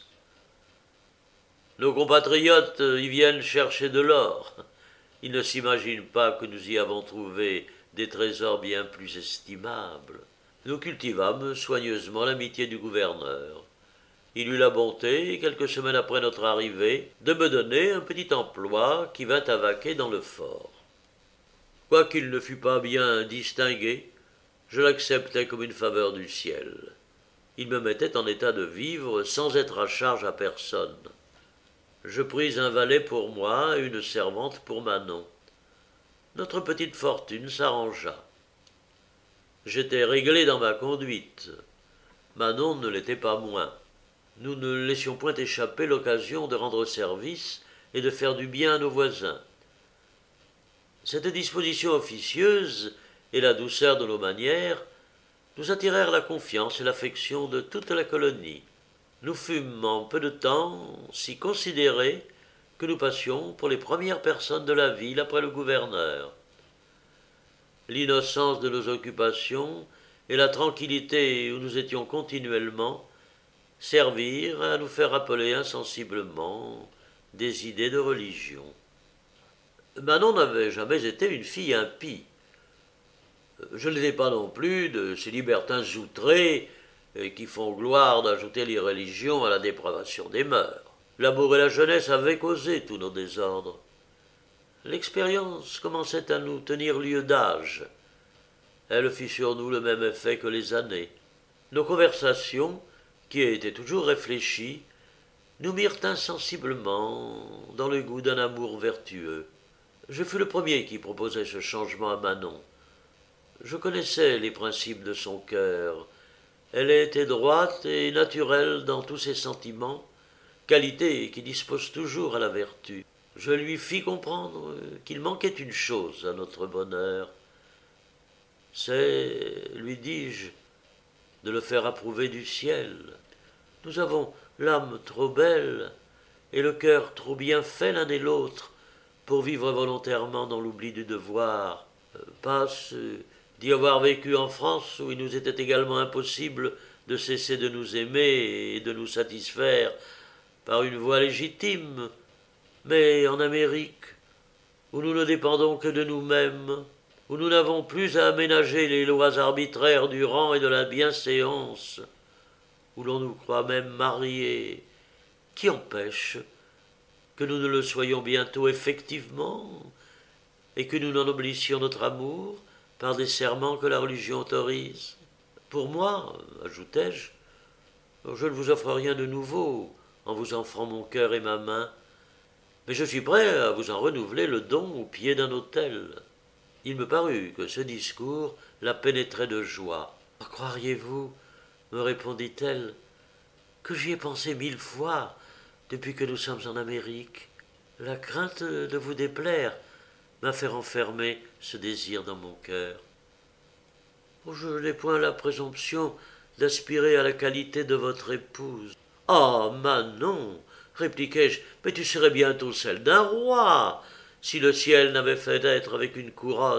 Nos compatriotes y viennent chercher de l'or. Ils ne s'imaginent pas que nous y avons trouvé des trésors bien plus estimables. Nous cultivâmes soigneusement l'amitié du gouverneur. Il eut la bonté, quelques semaines après notre arrivée, de me donner un petit emploi qui vint à vaquer dans le fort. Quoiqu'il ne fût pas bien distingué, je l'acceptais comme une faveur du ciel. Il me mettait en état de vivre sans être à charge à personne. Je pris un valet pour moi et une servante pour Manon. Notre petite fortune s'arrangea. J'étais réglé dans ma conduite. Manon ne l'était pas moins. Nous ne laissions point échapper l'occasion de rendre service et de faire du bien à nos voisins. Cette disposition officieuse et la douceur de nos manières nous attirèrent la confiance et l'affection de toute la colonie. Nous fûmes en peu de temps si considérés que nous passions pour les premières personnes de la ville après le gouverneur. L'innocence de nos occupations et la tranquillité où nous étions continuellement servirent à nous faire rappeler insensiblement des idées de religion. Manon n'avait jamais été une fille impie. Je n'étais pas non plus de ces libertins outrés qui font gloire d'ajouter l'irréligion à la dépravation des mœurs. L'amour et la jeunesse avaient causé tous nos désordres. L'expérience commençait à nous tenir lieu d'âge. Elle fit sur nous le même effet que les années. Nos conversations, qui était toujours réfléchi, nous mirent insensiblement dans le goût d'un amour vertueux. Je fus le premier qui proposai ce changement à Manon. Je connaissais les principes de son cœur. Elle était droite et naturelle dans tous ses sentiments, qualité qui dispose toujours à la vertu. Je lui fis comprendre qu'il manquait une chose à notre bonheur. C'est, lui dis-je, de le faire approuver du ciel. Nous avons l'âme trop belle et le cœur trop bien fait l'un et l'autre pour vivre volontairement dans l'oubli du devoir. Passe d'y avoir vécu en France où il nous était également impossible de cesser de nous aimer et de nous satisfaire par une voie légitime, mais en Amérique, où nous ne dépendons que de nous-mêmes, où nous n'avons plus à aménager les lois arbitraires du rang et de la bienséance, où l'on nous croit même mariés, qui empêche que nous ne le soyons bientôt effectivement, et que nous n'ennoblissions notre amour par des serments que la religion autorise. Pour moi, ajoutai-je, je ne vous offre rien de nouveau en vous offrant mon cœur et ma main, mais je suis prêt à vous en renouveler le don au pied d'un autel. Il me parut que ce discours la pénétrait de joie. « Croiriez-vous, me répondit-elle, que j'y ai pensé mille fois depuis que nous sommes en Amérique. La crainte de vous déplaire m'a fait renfermer ce désir dans mon cœur. Je n'ai point la présomption d'aspirer à la qualité de votre épouse. »« Ah, Manon, répliquai-je, mais tu serais bientôt celle d'un roi, si le ciel n'avait fait d'être avec une couronne. »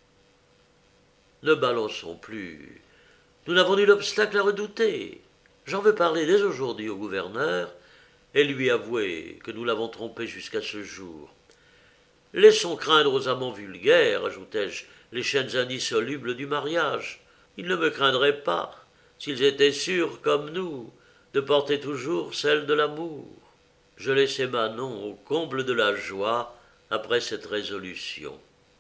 Ne balançons plus. Nous n'avons nul obstacle à redouter. J'en veux parler dès aujourd'hui au gouverneur et lui avouer que nous l'avons trompé jusqu'à ce jour. Laissons craindre aux amants vulgaires, ajoutai-je, les chaînes indissolubles du mariage. Ils ne me craindraient pas, s'ils étaient sûrs, comme nous, de porter toujours celle de l'amour. Je laissai Manon au comble de la joie après cette résolution.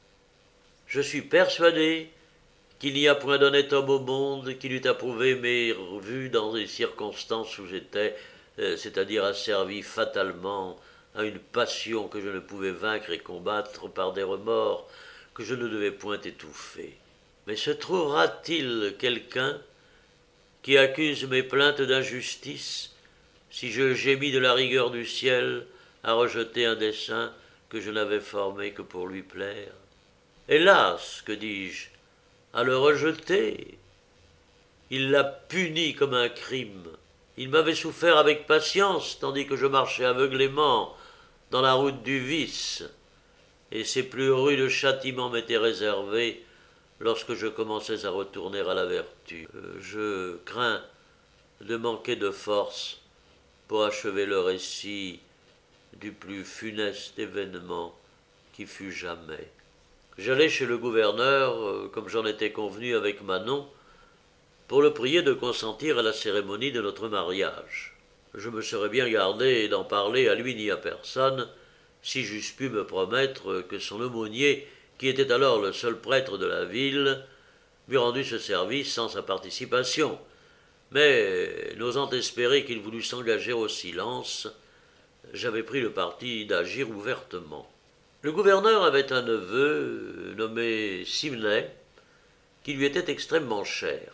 Je suis persuadé qu'il n'y a point d'honnête homme au monde qui n'eût approuvé mes vues dans les circonstances où j'étais, euh, c'est-à-dire asservi fatalement à une passion que je ne pouvais vaincre et combattre par des remords que je ne devais point étouffer. Mais se trouvera-t-il quelqu'un qui accuse mes plaintes d'injustice si je gémis de la rigueur du ciel à rejeter un dessein que je n'avais formé que pour lui plaire? Hélas, que dis-je, à le rejeter, il l'a puni comme un crime. Il m'avait souffert avec patience, tandis que je marchais aveuglément dans la route du vice, et ses plus rudes châtiments m'étaient réservés lorsque je commençais à retourner à la vertu. Je crains de manquer de force pour achever le récit du plus funeste événement qui fut jamais. J'allai chez le gouverneur, comme j'en étais convenu avec Manon, pour le prier de consentir à la cérémonie de notre mariage. Je me serais bien gardé d'en parler à lui ni à personne, si j'eusse pu me promettre que son aumônier, qui était alors le seul prêtre de la ville, m'eût rendu ce service sans sa participation. Mais, n'osant espérer qu'il voulût s'engager au silence, j'avais pris le parti d'agir ouvertement. Le gouverneur avait un neveu nommé Simney, qui lui était extrêmement cher.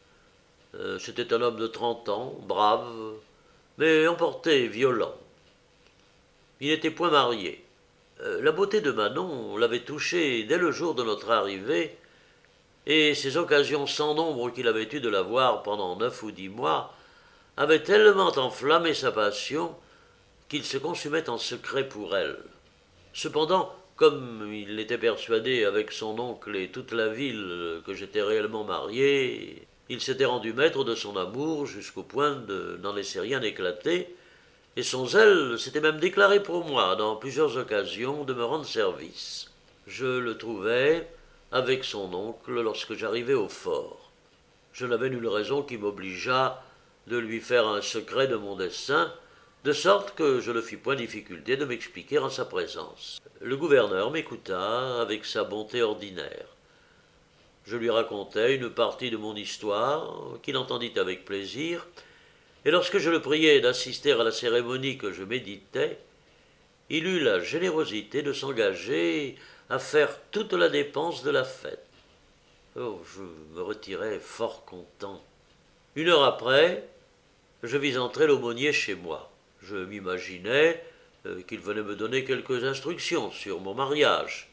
Euh, c'était un homme de trente ans, brave, mais emporté, violent. Il n'était point marié. Euh, la beauté de Manon l'avait touché dès le jour de notre arrivée, et ces occasions sans nombre qu'il avait eues de la voir pendant neuf ou dix mois avaient tellement enflammé sa passion qu'il se consumait en secret pour elle. Cependant, comme il était persuadé avec son oncle et toute la ville que j'étais réellement marié, il s'était rendu maître de son amour jusqu'au point de n'en laisser rien éclater, et son zèle s'était même déclaré pour moi dans plusieurs occasions de me rendre service. Je le trouvai avec son oncle lorsque j'arrivai au fort. Je n'avais nulle raison qui m'obligeât de lui faire un secret de mon dessein, de sorte que je ne fis point difficulté de m'expliquer en sa présence. Le gouverneur m'écouta avec sa bonté ordinaire. Je lui racontai une partie de mon histoire, qu'il entendit avec plaisir, et lorsque je le priai d'assister à la cérémonie que je méditais, il eut la générosité de s'engager à faire toute la dépense de la fête. Oh, je me retirai fort content. Une heure après, je vis entrer l'aumônier chez moi. Je m'imaginais euh, qu'il venait me donner quelques instructions sur mon mariage.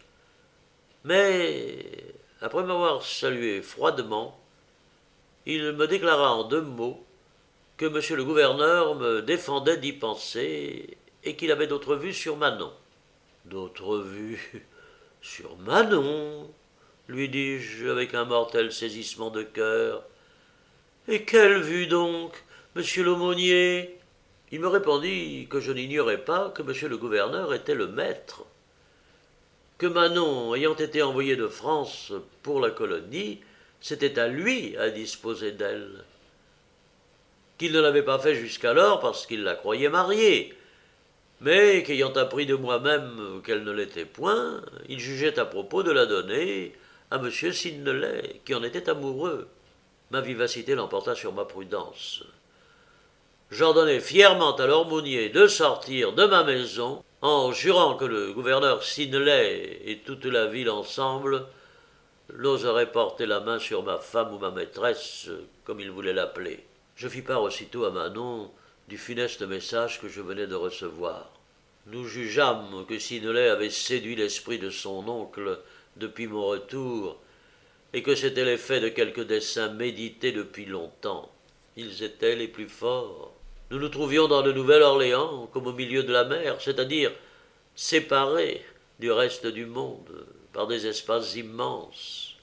Mais, après m'avoir salué froidement, il me déclara en deux mots que monsieur le gouverneur me défendait d'y penser et qu'il avait d'autres vues sur Manon. D'autres vues sur Manon, lui dis-je avec un mortel saisissement de cœur. Et quelle vue donc, monsieur l'aumônier? Il me répondit que je n'ignorais pas que monsieur le gouverneur était le maître, que Manon, ayant été envoyée de France pour la colonie, c'était à lui à disposer d'elle, qu'il ne l'avait pas fait jusqu'alors parce qu'il la croyait mariée, mais qu'ayant appris de moi-même qu'elle ne l'était point, il jugeait à propos de la donner à M. Sidneley, qui en était amoureux. Ma vivacité l'emporta sur ma prudence. J'ordonnai fièrement à l'aumônier de sortir de ma maison, en jurant que le gouverneur Sidneley et toute la ville ensemble n'oseraient porter la main sur ma femme ou ma maîtresse, comme il voulait l'appeler. Je fis part aussitôt à Manon du funeste message que je venais de recevoir. Nous jugeâmes que Sidneley avait séduit l'esprit de son oncle depuis mon retour, et que c'était l'effet de quelques desseins médités depuis longtemps. Ils étaient les plus forts. Nous nous trouvions dans le Nouvel-Orléans, comme au milieu de la mer, c'est-à-dire séparés du reste du monde par des espaces immenses.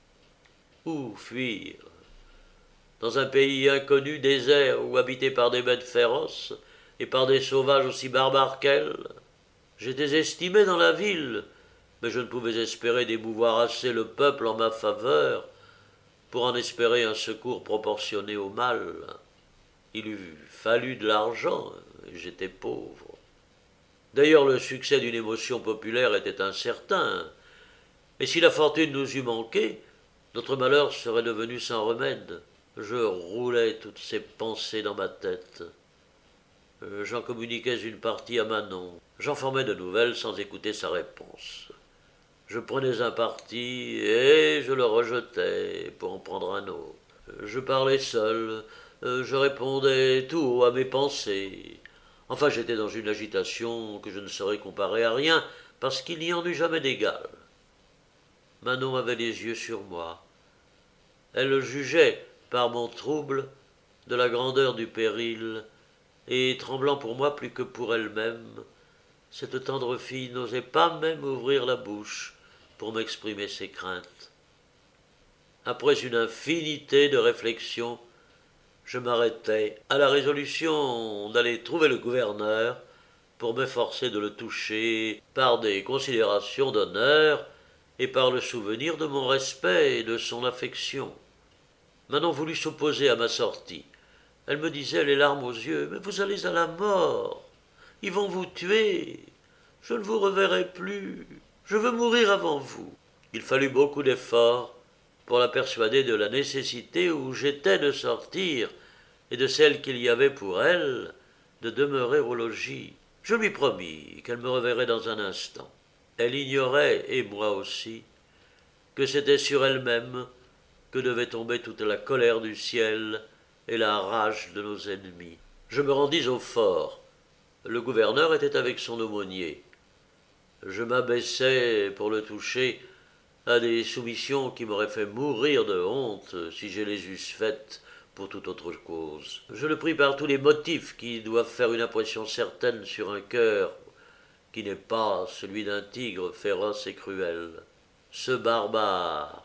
Où fuir? Dans un pays inconnu, désert, ou habité par des bêtes féroces, et par des sauvages aussi barbares qu'elles? J'étais estimé dans la ville, mais je ne pouvais espérer d'émouvoir assez le peuple en ma faveur pour en espérer un secours proportionné au mal. Il eût fallu de l'argent, et j'étais pauvre. D'ailleurs, le succès d'une émotion populaire était incertain, mais si la fortune nous eût manqué, notre malheur serait devenu sans remède. Je roulais toutes ces pensées dans ma tête. J'en communiquais une partie à Manon. J'en formais de nouvelles sans écouter sa réponse. Je prenais un parti et je le rejetais pour en prendre un autre. Je parlais seul, je répondais tout haut à mes pensées. Enfin, j'étais dans une agitation que je ne saurais comparer à rien, parce qu'il n'y en eut jamais d'égal. Manon avait les yeux sur moi. Elle jugeait, par mon trouble, de la grandeur du péril, et, tremblant pour moi plus que pour elle-même, cette tendre fille n'osait pas même ouvrir la bouche pour m'exprimer ses craintes. Après une infinité de réflexions, je m'arrêtai à la résolution d'aller trouver le gouverneur pour m'efforcer de le toucher par des considérations d'honneur et par le souvenir de mon respect et de son affection. Manon voulut s'opposer à ma sortie. Elle me disait, les larmes aux yeux, « Mais vous allez à la mort, ils vont vous tuer, je ne vous reverrai plus, je veux mourir avant vous. » Il fallut beaucoup d'efforts pour la persuader de la nécessité où j'étais de sortir et de celle qu'il y avait pour elle de demeurer au logis. Je lui promis qu'elle me reverrait dans un instant. Elle ignorait, et moi aussi, que c'était sur elle-même que devait tomber toute la colère du ciel et la rage de nos ennemis. Je me rendis au fort. Le gouverneur était avec son aumônier. Je m'abaissai pour le toucher à des soumissions qui m'auraient fait mourir de honte si je les eusse faites pour toute autre cause. Je le pris par tous les motifs qui doivent faire une impression certaine sur un cœur qui n'est pas celui d'un tigre féroce et cruel. Ce barbare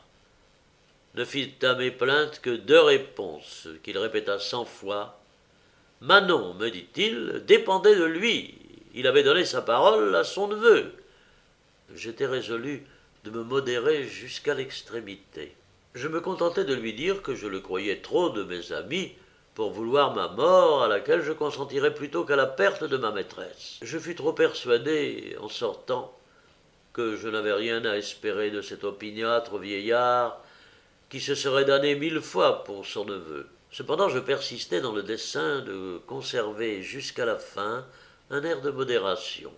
ne fit à mes plaintes que deux réponses qu'il répéta cent fois. Manon, me dit-il, dépendait de lui. Il avait donné sa parole à son neveu. J'étais résolu de me modérer jusqu'à l'extrémité. Je me contentais de lui dire que je le croyais trop de mes amis pour vouloir ma mort, à laquelle je consentirais plutôt qu'à la perte de ma maîtresse. Je fus trop persuadé, en sortant, que je n'avais rien à espérer de cet opiniâtre vieillard qui se serait damné mille fois pour son neveu. Cependant, je persistais dans le dessein de conserver jusqu'à la fin un air de modération.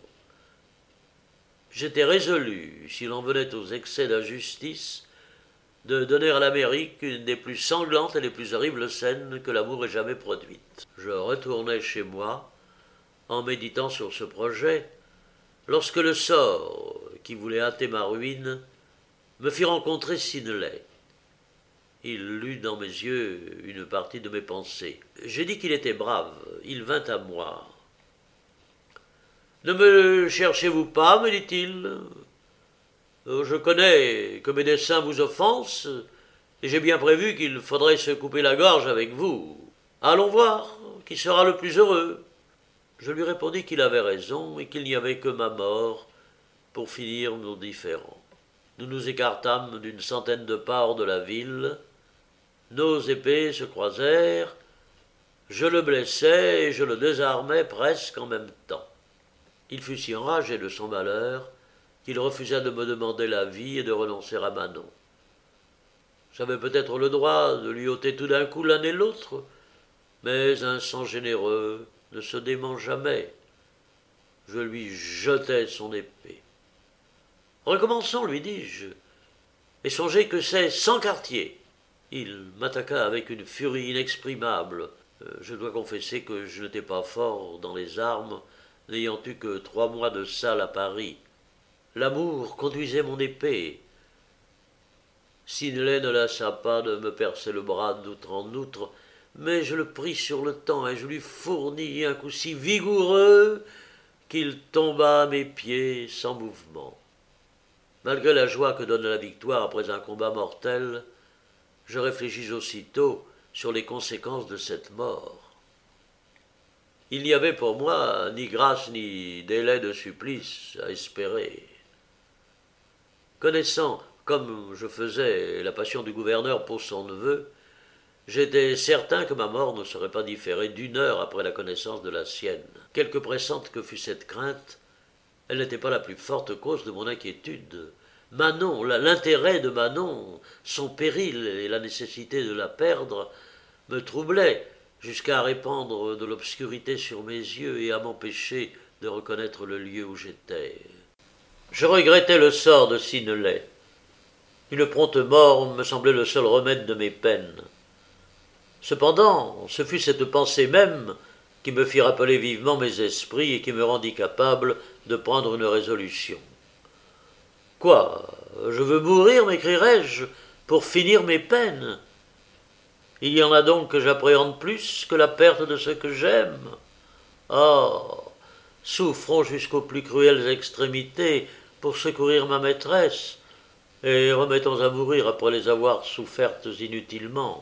J'étais résolu, s'il en venait aux excès d'injustice, de donner à l'Amérique une des plus sanglantes et les plus horribles scènes que l'amour ait jamais produites. Je retournai chez moi, en méditant sur ce projet, lorsque le sort, qui voulait hâter ma ruine, me fit rencontrer Sineley. Il lut dans mes yeux une partie de mes pensées. J'ai dit qu'il était brave, il vint à moi. « Ne me cherchez-vous pas, me dit-il. Je connais que mes desseins vous offensent, et j'ai bien prévu qu'il faudrait se couper la gorge avec vous. Allons voir, qui sera le plus heureux. » Je lui répondis qu'il avait raison, et qu'il n'y avait que ma mort pour finir nos différends. Nous nous écartâmes d'une centaine de pas hors de la ville, nos épées se croisèrent, je le blessai et je le désarmai presque en même temps. Il fut si enragé de son malheur qu'il refusa de me demander la vie et de renoncer à Manon. J'avais peut-être le droit de lui ôter tout d'un coup l'un et l'autre, mais un sang généreux ne se dément jamais. Je lui jetai son épée. « Recommençons, lui dis-je, et songez que c'est cent quartiers. » Il m'attaqua avec une furie inexprimable. Je dois confesser que je n'étais pas fort dans les armes, n'ayant eu que trois mois de salle à Paris. L'amour conduisait mon épée. Sineley ne lassa pas de me percer le bras d'outre en outre, mais je le pris sur le temps et je lui fournis un coup si vigoureux qu'il tomba à mes pieds sans mouvement. Malgré la joie que donne la victoire après un combat mortel, je réfléchis aussitôt sur les conséquences de cette mort. Il n'y avait pour moi ni grâce ni délai de supplice à espérer. Connaissant, comme je faisais, la passion du gouverneur pour son neveu, j'étais certain que ma mort ne serait pas différée d'une heure après la connaissance de la sienne. Quelque pressante que fût cette crainte, elle n'était pas la plus forte cause de mon inquiétude. Manon, l'intérêt de Manon, son péril et la nécessité de la perdre me troublaient jusqu'à répandre de l'obscurité sur mes yeux et à m'empêcher de reconnaître le lieu où j'étais. Je regrettais le sort de Sineley. Une prompte mort me semblait le seul remède de mes peines. Cependant, ce fut cette pensée même qui me fit rappeler vivement mes esprits et qui me rendit capable de prendre une résolution. « Quoi, je veux mourir, m'écriai-je, pour finir mes peines. Il y en a donc que j'appréhende plus que la perte de ce que j'aime. Oh, souffrons jusqu'aux plus cruelles extrémités pour secourir ma maîtresse, et remettons à mourir après les avoir souffertes inutilement. »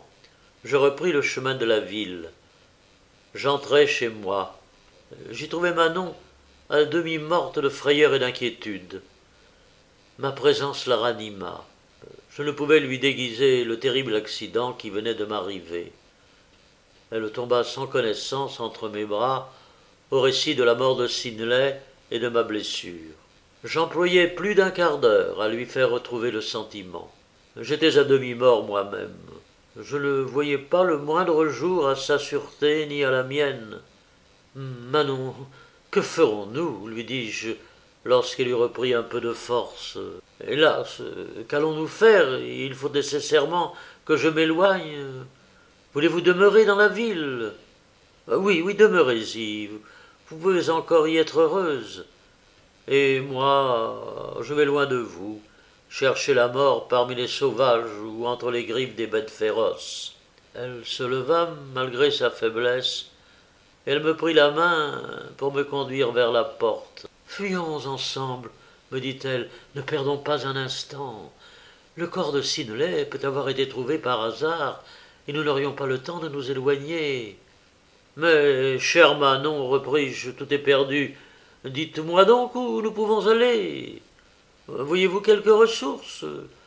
Je repris le chemin de la ville. J'entrai chez moi. J'y trouvai Manon, à demi morte de frayeur et d'inquiétude. Ma présence la ranima. Je ne pouvais lui déguiser le terrible accident qui venait de m'arriver. Elle tomba sans connaissance entre mes bras au récit de la mort de Sineley et de ma blessure. J'employai plus d'un quart d'heure à lui faire retrouver le sentiment. J'étais à demi-mort moi-même. Je ne voyais pas le moindre jour à sa sûreté ni à la mienne. « Manon, que ferons-nous » lui dis-je, lorsqu'elle eut repris un peu de force. « Hélas, qu'allons-nous faire? Il faut nécessairement que je m'éloigne. Voulez-vous demeurer dans la ville? »« Oui, oui, demeurez-y. Vous pouvez encore y être heureuse. Et moi, je vais loin de vous, chercher la mort parmi les sauvages ou entre les griffes des bêtes féroces. » Elle se leva malgré sa faiblesse. Elle me prit la main pour me conduire vers la porte. « Fuyons ensemble, me dit-elle, ne perdons pas un instant. Le corps de Sineley peut avoir été trouvé par hasard, et nous n'aurions pas le temps de nous éloigner. »« Mais, cher Manon, repris-je, tout est perdu. Dites-moi donc où nous pouvons aller. Voyez-vous quelques ressources?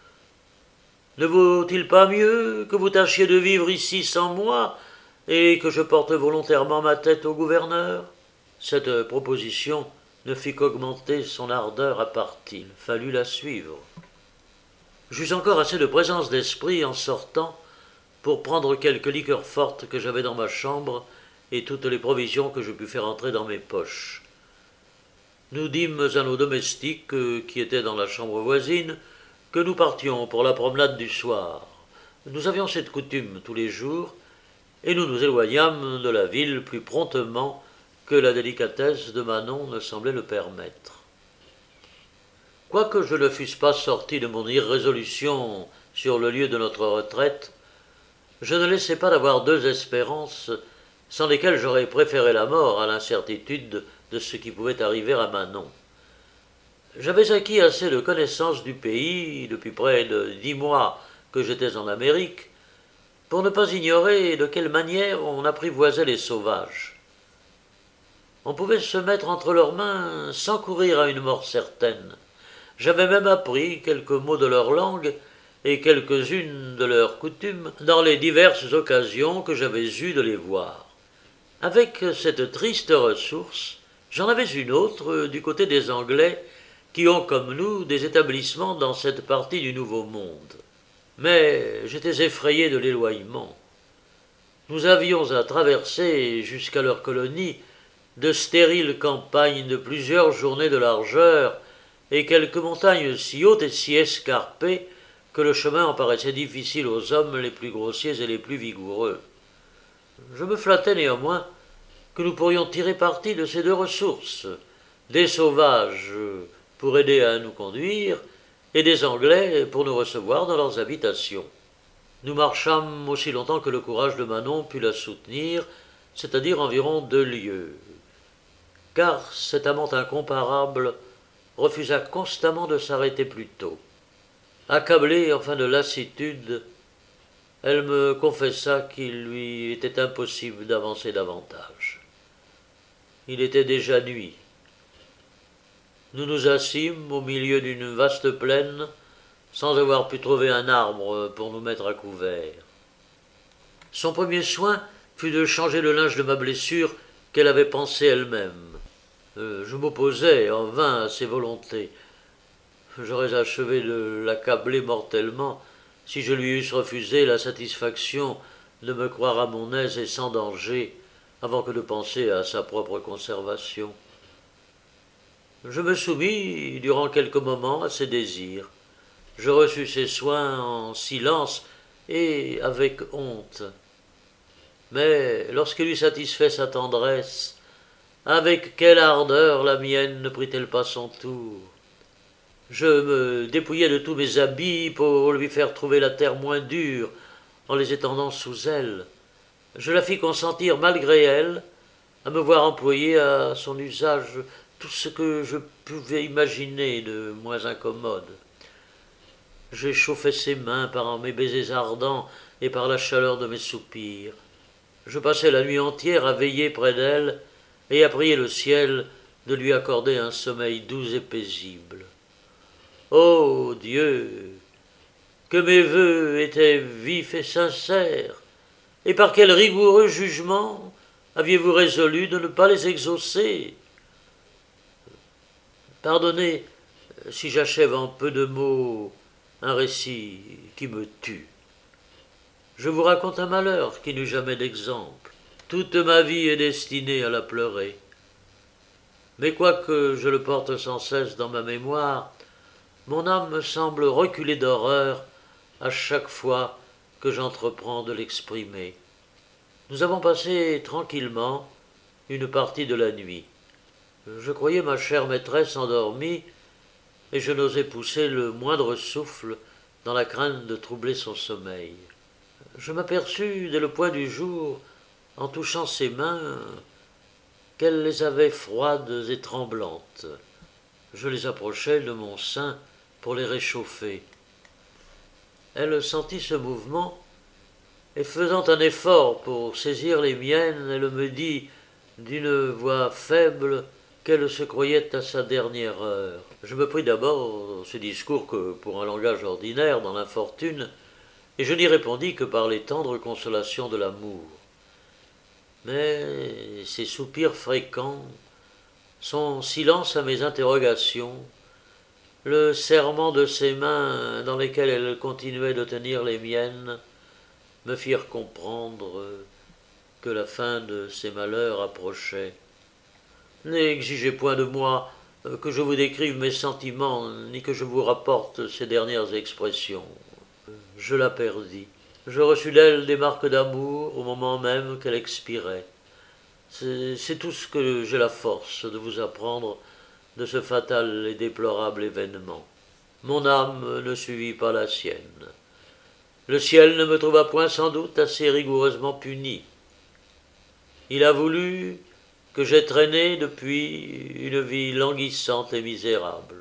Ne vaut-il pas mieux que vous tâchiez de vivre ici sans moi et que je porte volontairement ma tête au gouverneur ?» Cette proposition ne fit qu'augmenter son ardeur à partir. Il fallut la suivre. J'eus encore assez de présence d'esprit en sortant pour prendre quelques liqueurs fortes que j'avais dans ma chambre et toutes les provisions que je pus faire entrer dans mes poches. Nous dîmes à nos domestiques, euh, qui étaient dans la chambre voisine, que nous partions pour la promenade du soir. Nous avions cette coutume tous les jours, et nous nous éloignâmes de la ville plus promptement que la délicatesse de Manon ne semblait le permettre. Quoique je ne fusse pas sorti de mon irrésolution sur le lieu de notre retraite, je ne laissais pas d'avoir deux espérances sans lesquelles j'aurais préféré la mort à l'incertitude de ce qui pouvait arriver à Manon. J'avais acquis assez de connaissances du pays depuis près de dix mois que j'étais en Amérique pour ne pas ignorer de quelle manière on apprivoisait les sauvages. On pouvait se mettre entre leurs mains sans courir à une mort certaine. J'avais même appris quelques mots de leur langue et quelques-unes de leurs coutumes dans les diverses occasions que j'avais eues de les voir. Avec cette triste ressource, j'en avais une autre du côté des Anglais qui ont comme nous des établissements dans cette partie du Nouveau Monde. Mais j'étais effrayé de l'éloignement. Nous avions à traverser jusqu'à leur colonie de stériles campagnes de plusieurs journées de largeur et quelques montagnes si hautes et si escarpées que le chemin en paraissait difficile aux hommes les plus grossiers et les plus vigoureux. Je me flattais néanmoins que nous pourrions tirer parti de ces deux ressources, des sauvages pour aider à nous conduire, et des Anglais pour nous recevoir dans leurs habitations. Nous marchâmes aussi longtemps que le courage de Manon put la soutenir, c'est-à-dire environ deux lieues. Car cette amante incomparable refusa constamment de s'arrêter plus tôt. Accablée enfin de lassitude, elle me confessa qu'il lui était impossible d'avancer davantage. Il était déjà nuit. Nous nous assîmes au milieu d'une vaste plaine, sans avoir pu trouver un arbre pour nous mettre à couvert. Son premier soin fut de changer le linge de ma blessure qu'elle avait pansé elle-même. Euh, je m'opposais en vain à ses volontés. J'aurais achevé de l'accabler mortellement si je lui eusse refusé la satisfaction de me croire à mon aise et sans danger, avant que de penser à sa propre conservation. Je me soumis durant quelques moments à ses désirs. Je reçus ses soins en silence et avec honte. Mais lorsqu'il eut satisfait sa tendresse, avec quelle ardeur la mienne ne prit-elle pas son tour? Je me dépouillai de tous mes habits pour lui faire trouver la terre moins dure en les étendant sous elle. Je la fis consentir malgré elle à me voir employer à son usage tout ce que je pouvais imaginer de moins incommode. J'échauffai ses mains par mes baisers ardents et par la chaleur de mes soupirs. Je passai la nuit entière à veiller près d'elle et à prier le ciel de lui accorder un sommeil doux et paisible. Ô Dieu, que mes vœux étaient vifs et sincères, et par quel rigoureux jugement aviez-vous résolu de ne pas les exaucer? Pardonnez si j'achève en peu de mots un récit qui me tue. Je vous raconte un malheur qui n'eut jamais d'exemple. Toute ma vie est destinée à la pleurer. Mais quoique je le porte sans cesse dans ma mémoire, mon âme me semble reculer d'horreur à chaque fois que j'entreprends de l'exprimer. Nous avons passé tranquillement une partie de la nuit. Je croyais ma chère maîtresse endormie, et je n'osais pousser le moindre souffle dans la crainte de troubler son sommeil. Je m'aperçus dès le point du jour, en touchant ses mains, qu'elle les avait froides et tremblantes. Je les approchai de mon sein pour les réchauffer. Elle sentit ce mouvement, et faisant un effort pour saisir les miennes, elle me dit d'une voix faible qu'elle se croyait à sa dernière heure. Je me pris d'abord ce discours que pour un langage ordinaire dans l'infortune, et je n'y répondis que par les tendres consolations de l'amour. Mais ses soupirs fréquents, son silence à mes interrogations, le serrement de ses mains dans lesquelles elle continuait de tenir les miennes, me firent comprendre que la fin de ces malheurs approchait. N'exigez point de moi que je vous décrive mes sentiments, ni que je vous rapporte ces dernières expressions. Je la perdis. Je reçus d'elle des marques d'amour au moment même qu'elle expirait. C'est, c'est tout ce que j'ai la force de vous apprendre de ce fatal et déplorable événement. Mon âme ne suivit pas la sienne. Le ciel ne me trouva point sans doute assez rigoureusement puni. Il a voulu que j'ai traîné depuis une vie languissante et misérable.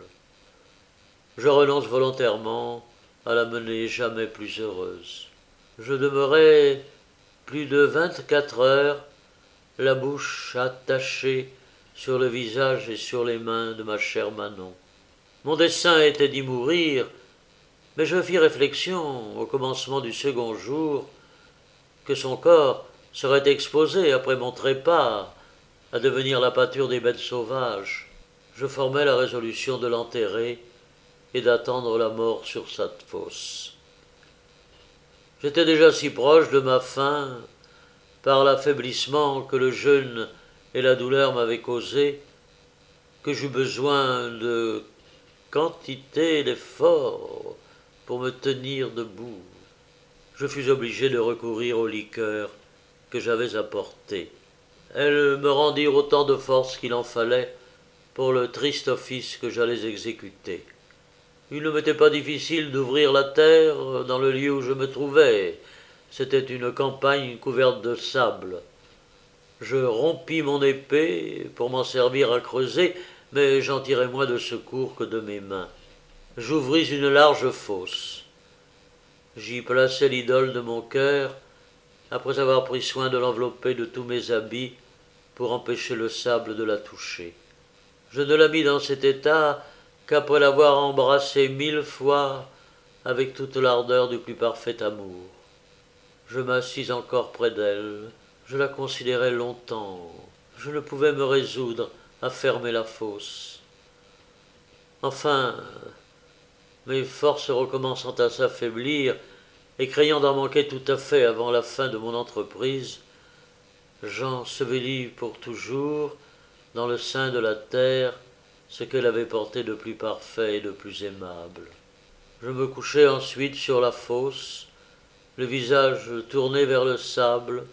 Je renonce volontairement à la mener jamais plus heureuse. Je demeurai plus de vingt-quatre heures, la bouche attachée sur le visage et sur les mains de ma chère Manon. Mon dessein était d'y mourir, mais je fis réflexion au commencement du second jour que son corps serait exposé après mon trépas à devenir la pâture des bêtes sauvages. Je formai la résolution de l'enterrer et d'attendre la mort sur sa fosse. J'étais déjà si proche de ma fin, par l'affaiblissement que le jeûne et la douleur m'avaient causé, que j'eus besoin de quantité d'efforts pour me tenir debout. Je fus obligé de recourir aux liqueurs que j'avais apportées. Elles me rendirent autant de force qu'il en fallait pour le triste office que j'allais exécuter. Il ne m'était pas difficile d'ouvrir la terre dans le lieu où je me trouvais. C'était une campagne couverte de sable. Je rompis mon épée pour m'en servir à creuser, mais j'en tirai moins de secours que de mes mains. J'ouvris une large fosse. J'y plaçai l'idole de mon cœur, après avoir pris soin de l'envelopper de tous mes habits pour empêcher le sable de la toucher. Je ne la mis dans cet état qu'après l'avoir embrassée mille fois avec toute l'ardeur du plus parfait amour. Je m'assis encore près d'elle, je la considérai longtemps, je ne pouvais me résoudre à fermer la fosse. Enfin, mes forces recommençant à s'affaiblir, et craignant d'en manquer tout à fait avant la fin de mon entreprise, j'ensevelis pour toujours dans le sein de la terre ce qu'elle avait porté de plus parfait et de plus aimable. Je me couchai ensuite sur la fosse, le visage tourné vers le sable,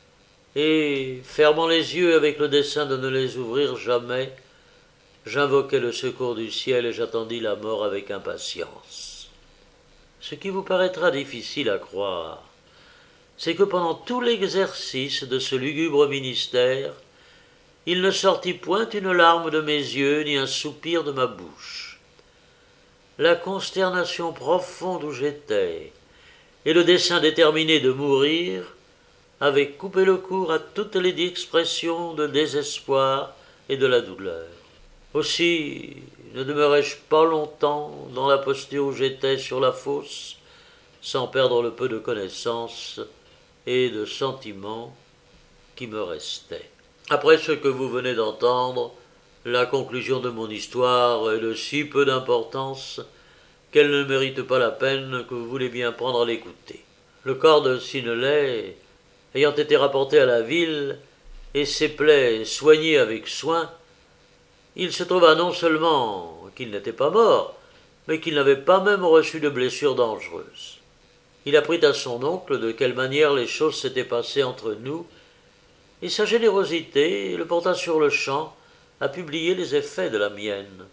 et, fermant les yeux avec le dessein de ne les ouvrir jamais, j'invoquai le secours du ciel et j'attendis la mort avec impatience. Ce qui vous paraîtra difficile à croire, c'est que pendant tout l'exercice de ce lugubre ministère, il ne sortit point une larme de mes yeux, ni un soupir de ma bouche. La consternation profonde où j'étais, et le dessein déterminé de mourir, avaient coupé le cours à toutes les expressions de désespoir et de la douleur. Aussi ne demeurai-je pas longtemps dans la posture où j'étais sur la fosse, sans perdre le peu de connaissance et de sentiments qui me restaient. Après ce que vous venez d'entendre, la conclusion de mon histoire est de si peu d'importance qu'elle ne mérite pas la peine que vous voulez bien prendre à l'écouter. Le corps de Synnelet, ayant été rapporté à la ville et ses plaies soignées avec soin, il se trouva non seulement qu'il n'était pas mort, mais qu'il n'avait pas même reçu de blessure dangereuse. Il apprit à son oncle de quelle manière les choses s'étaient passées entre nous, et sa générosité le porta sur-le-champ à publier les effets de la mienne.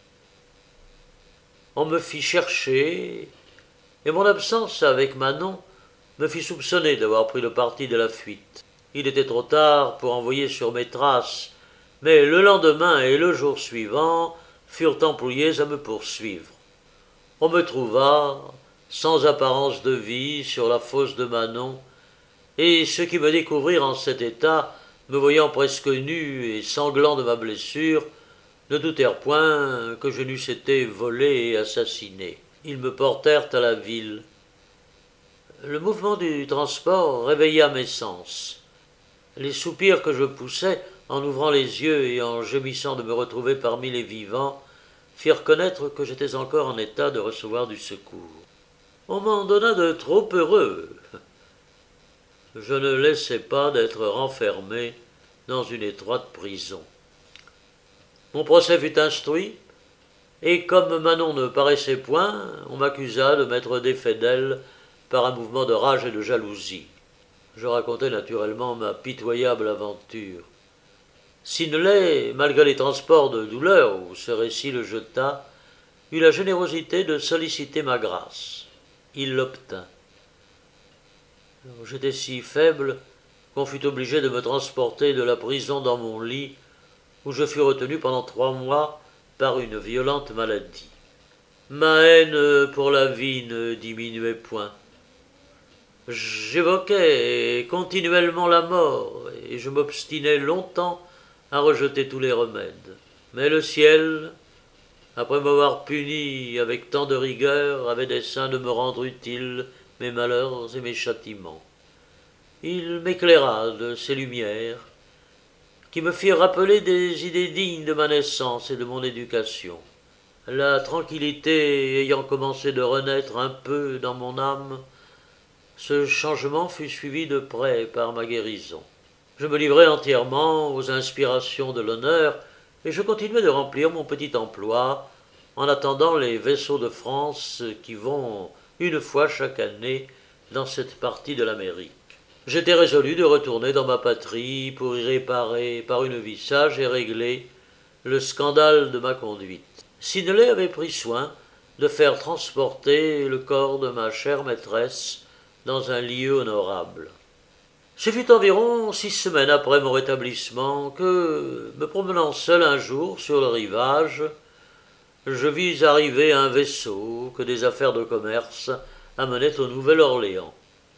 On me fit chercher, et mon absence avec Manon me fit soupçonner d'avoir pris le parti de la fuite. Il était trop tard pour envoyer sur mes traces, mais le lendemain et le jour suivant furent employés à me poursuivre. On me trouva, sans apparence de vie, sur la fosse de Manon, et ceux qui me découvrirent en cet état, me voyant presque nu et sanglant de ma blessure, ne doutèrent point que je n'eusse été volé et assassiné. Ils me portèrent à la ville. Le mouvement du transport réveilla mes sens. Les soupirs que je poussais, en ouvrant les yeux et en gémissant de me retrouver parmi les vivants, firent connaître que j'étais encore en état de recevoir du secours. On m'en donna de trop heureux. je ne laissais pas d'être renfermé dans une étroite prison. Mon procès fut instruit, et comme Manon ne paraissait point, on m'accusa de m'être défait d'elle par un mouvement de rage et de jalousie. Je racontai naturellement ma pitoyable aventure. Sineley, malgré les transports de douleur où ce récit le jeta, eut la générosité de solliciter ma grâce. Il l'obtint. J'étais si faible qu'on fut obligé de me transporter de la prison dans mon lit, où je fus retenu pendant trois mois par une violente maladie. Ma haine pour la vie ne diminuait point. J'évoquais continuellement la mort, et je m'obstinais longtemps à rejeter tous les remèdes. Mais le ciel, après m'avoir puni avec tant de rigueur, avait dessein de me rendre utile mes malheurs et mes châtiments. Il m'éclaira de ses lumières, qui me firent rappeler des idées dignes de ma naissance et de mon éducation. La tranquillité ayant commencé de renaître un peu dans mon âme, ce changement fut suivi de près par ma guérison. Je me livrai entièrement aux inspirations de l'honneur, et je continuai de remplir mon petit emploi en attendant les vaisseaux de France qui vont une fois chaque année dans cette partie de l'Amérique. J'étais résolu de retourner dans ma patrie pour y réparer par une vie sage et réglée le scandale de ma conduite. Sineley avait pris soin de faire transporter le corps de ma chère maîtresse dans un lieu honorable. Ce fut environ six semaines après mon rétablissement que, me promenant seul un jour sur le rivage, je vis arriver un vaisseau que des affaires de commerce amenaient au Nouvel-Orléans.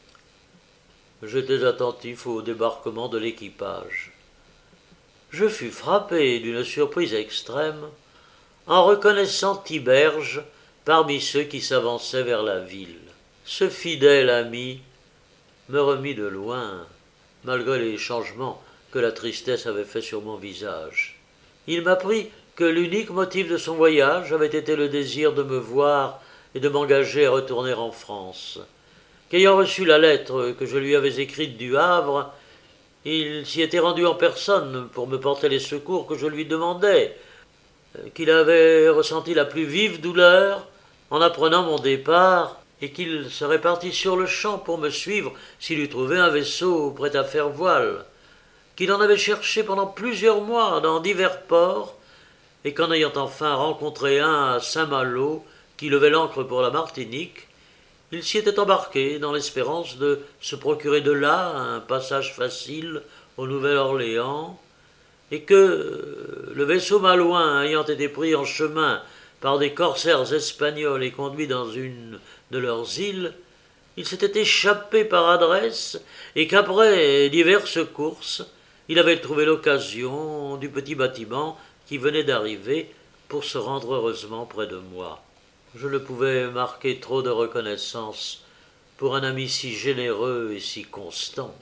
J'étais attentif au débarquement de l'équipage. Je fus frappé d'une surprise extrême en reconnaissant Tiberge parmi ceux qui s'avançaient vers la ville. Ce fidèle ami me remit de loin, malgré les changements que la tristesse avait faits sur mon visage. Il m'apprit que l'unique motif de son voyage avait été le désir de me voir et de m'engager à retourner en France. Qu'ayant reçu la lettre que je lui avais écrite du Havre, il s'y était rendu en personne pour me porter les secours que je lui demandais, qu'il avait ressenti la plus vive douleur en apprenant mon départ, et qu'il serait parti sur le champ pour me suivre s'il eût trouvé un vaisseau prêt à faire voile, qu'il en avait cherché pendant plusieurs mois dans divers ports, et qu'en ayant enfin rencontré un à Saint-Malo qui levait l'ancre pour la Martinique, il s'y était embarqué dans l'espérance de se procurer de là un passage facile au Nouvel-Orléans, et que, le vaisseau malouin ayant été pris en chemin par des corsaires espagnols et conduit dans une de leurs îles, il s'était échappé par adresse, et qu'après diverses courses, il avait trouvé l'occasion du petit bâtiment qui venait d'arriver pour se rendre heureusement près de moi. Je ne pouvais marquer trop de reconnaissance pour un ami si généreux et si constant.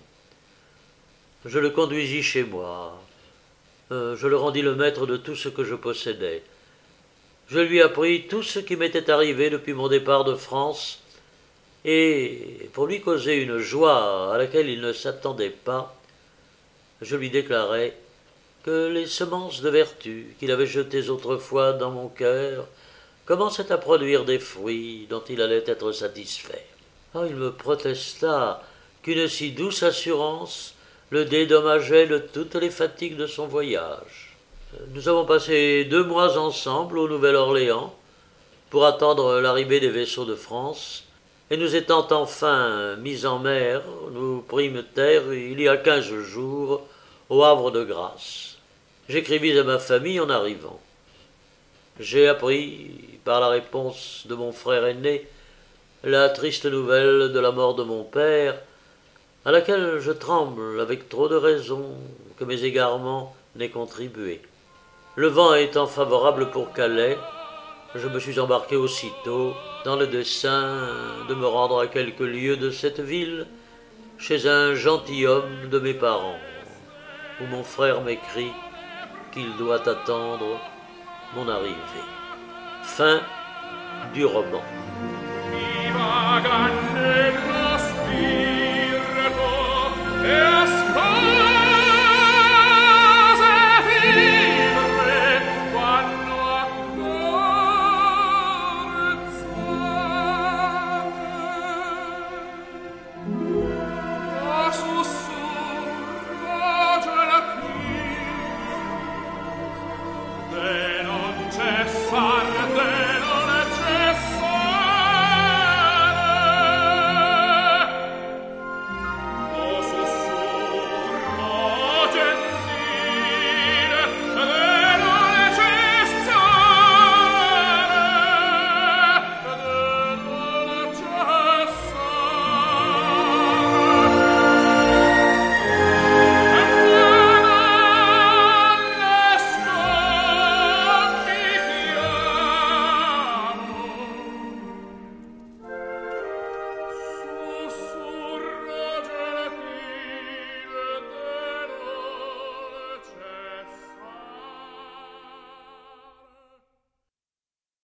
Je le conduisis chez moi. Euh, je le rendis le maître de tout ce que je possédais. Je lui appris tout ce qui m'était arrivé depuis mon départ de France, et pour lui causer une joie à laquelle il ne s'attendait pas, je lui déclarai que les semences de vertu qu'il avait jetées autrefois dans mon cœur commençaient à produire des fruits dont il allait être satisfait. Ah, il me protesta qu'une si douce assurance le dédommageait de toutes les fatigues de son voyage. Nous avons passé deux mois ensemble au Nouvel-Orléans pour attendre l'arrivée des vaisseaux de France, et nous étant enfin mis en mer, nous prîmes terre il y a quinze jours au Havre de Grâce. J'écrivis à ma famille en arrivant. J'ai appris, par la réponse de mon frère aîné, la triste nouvelle de la mort de mon père, à laquelle je tremble avec trop de raison que mes égarements n'aient contribué. Le vent étant favorable pour Calais, je me suis embarqué aussitôt dans le dessein de me rendre à quelques lieues de cette ville, chez un gentilhomme de mes parents, où mon frère m'écrit qu'il doit attendre mon arrivée. Fin du roman.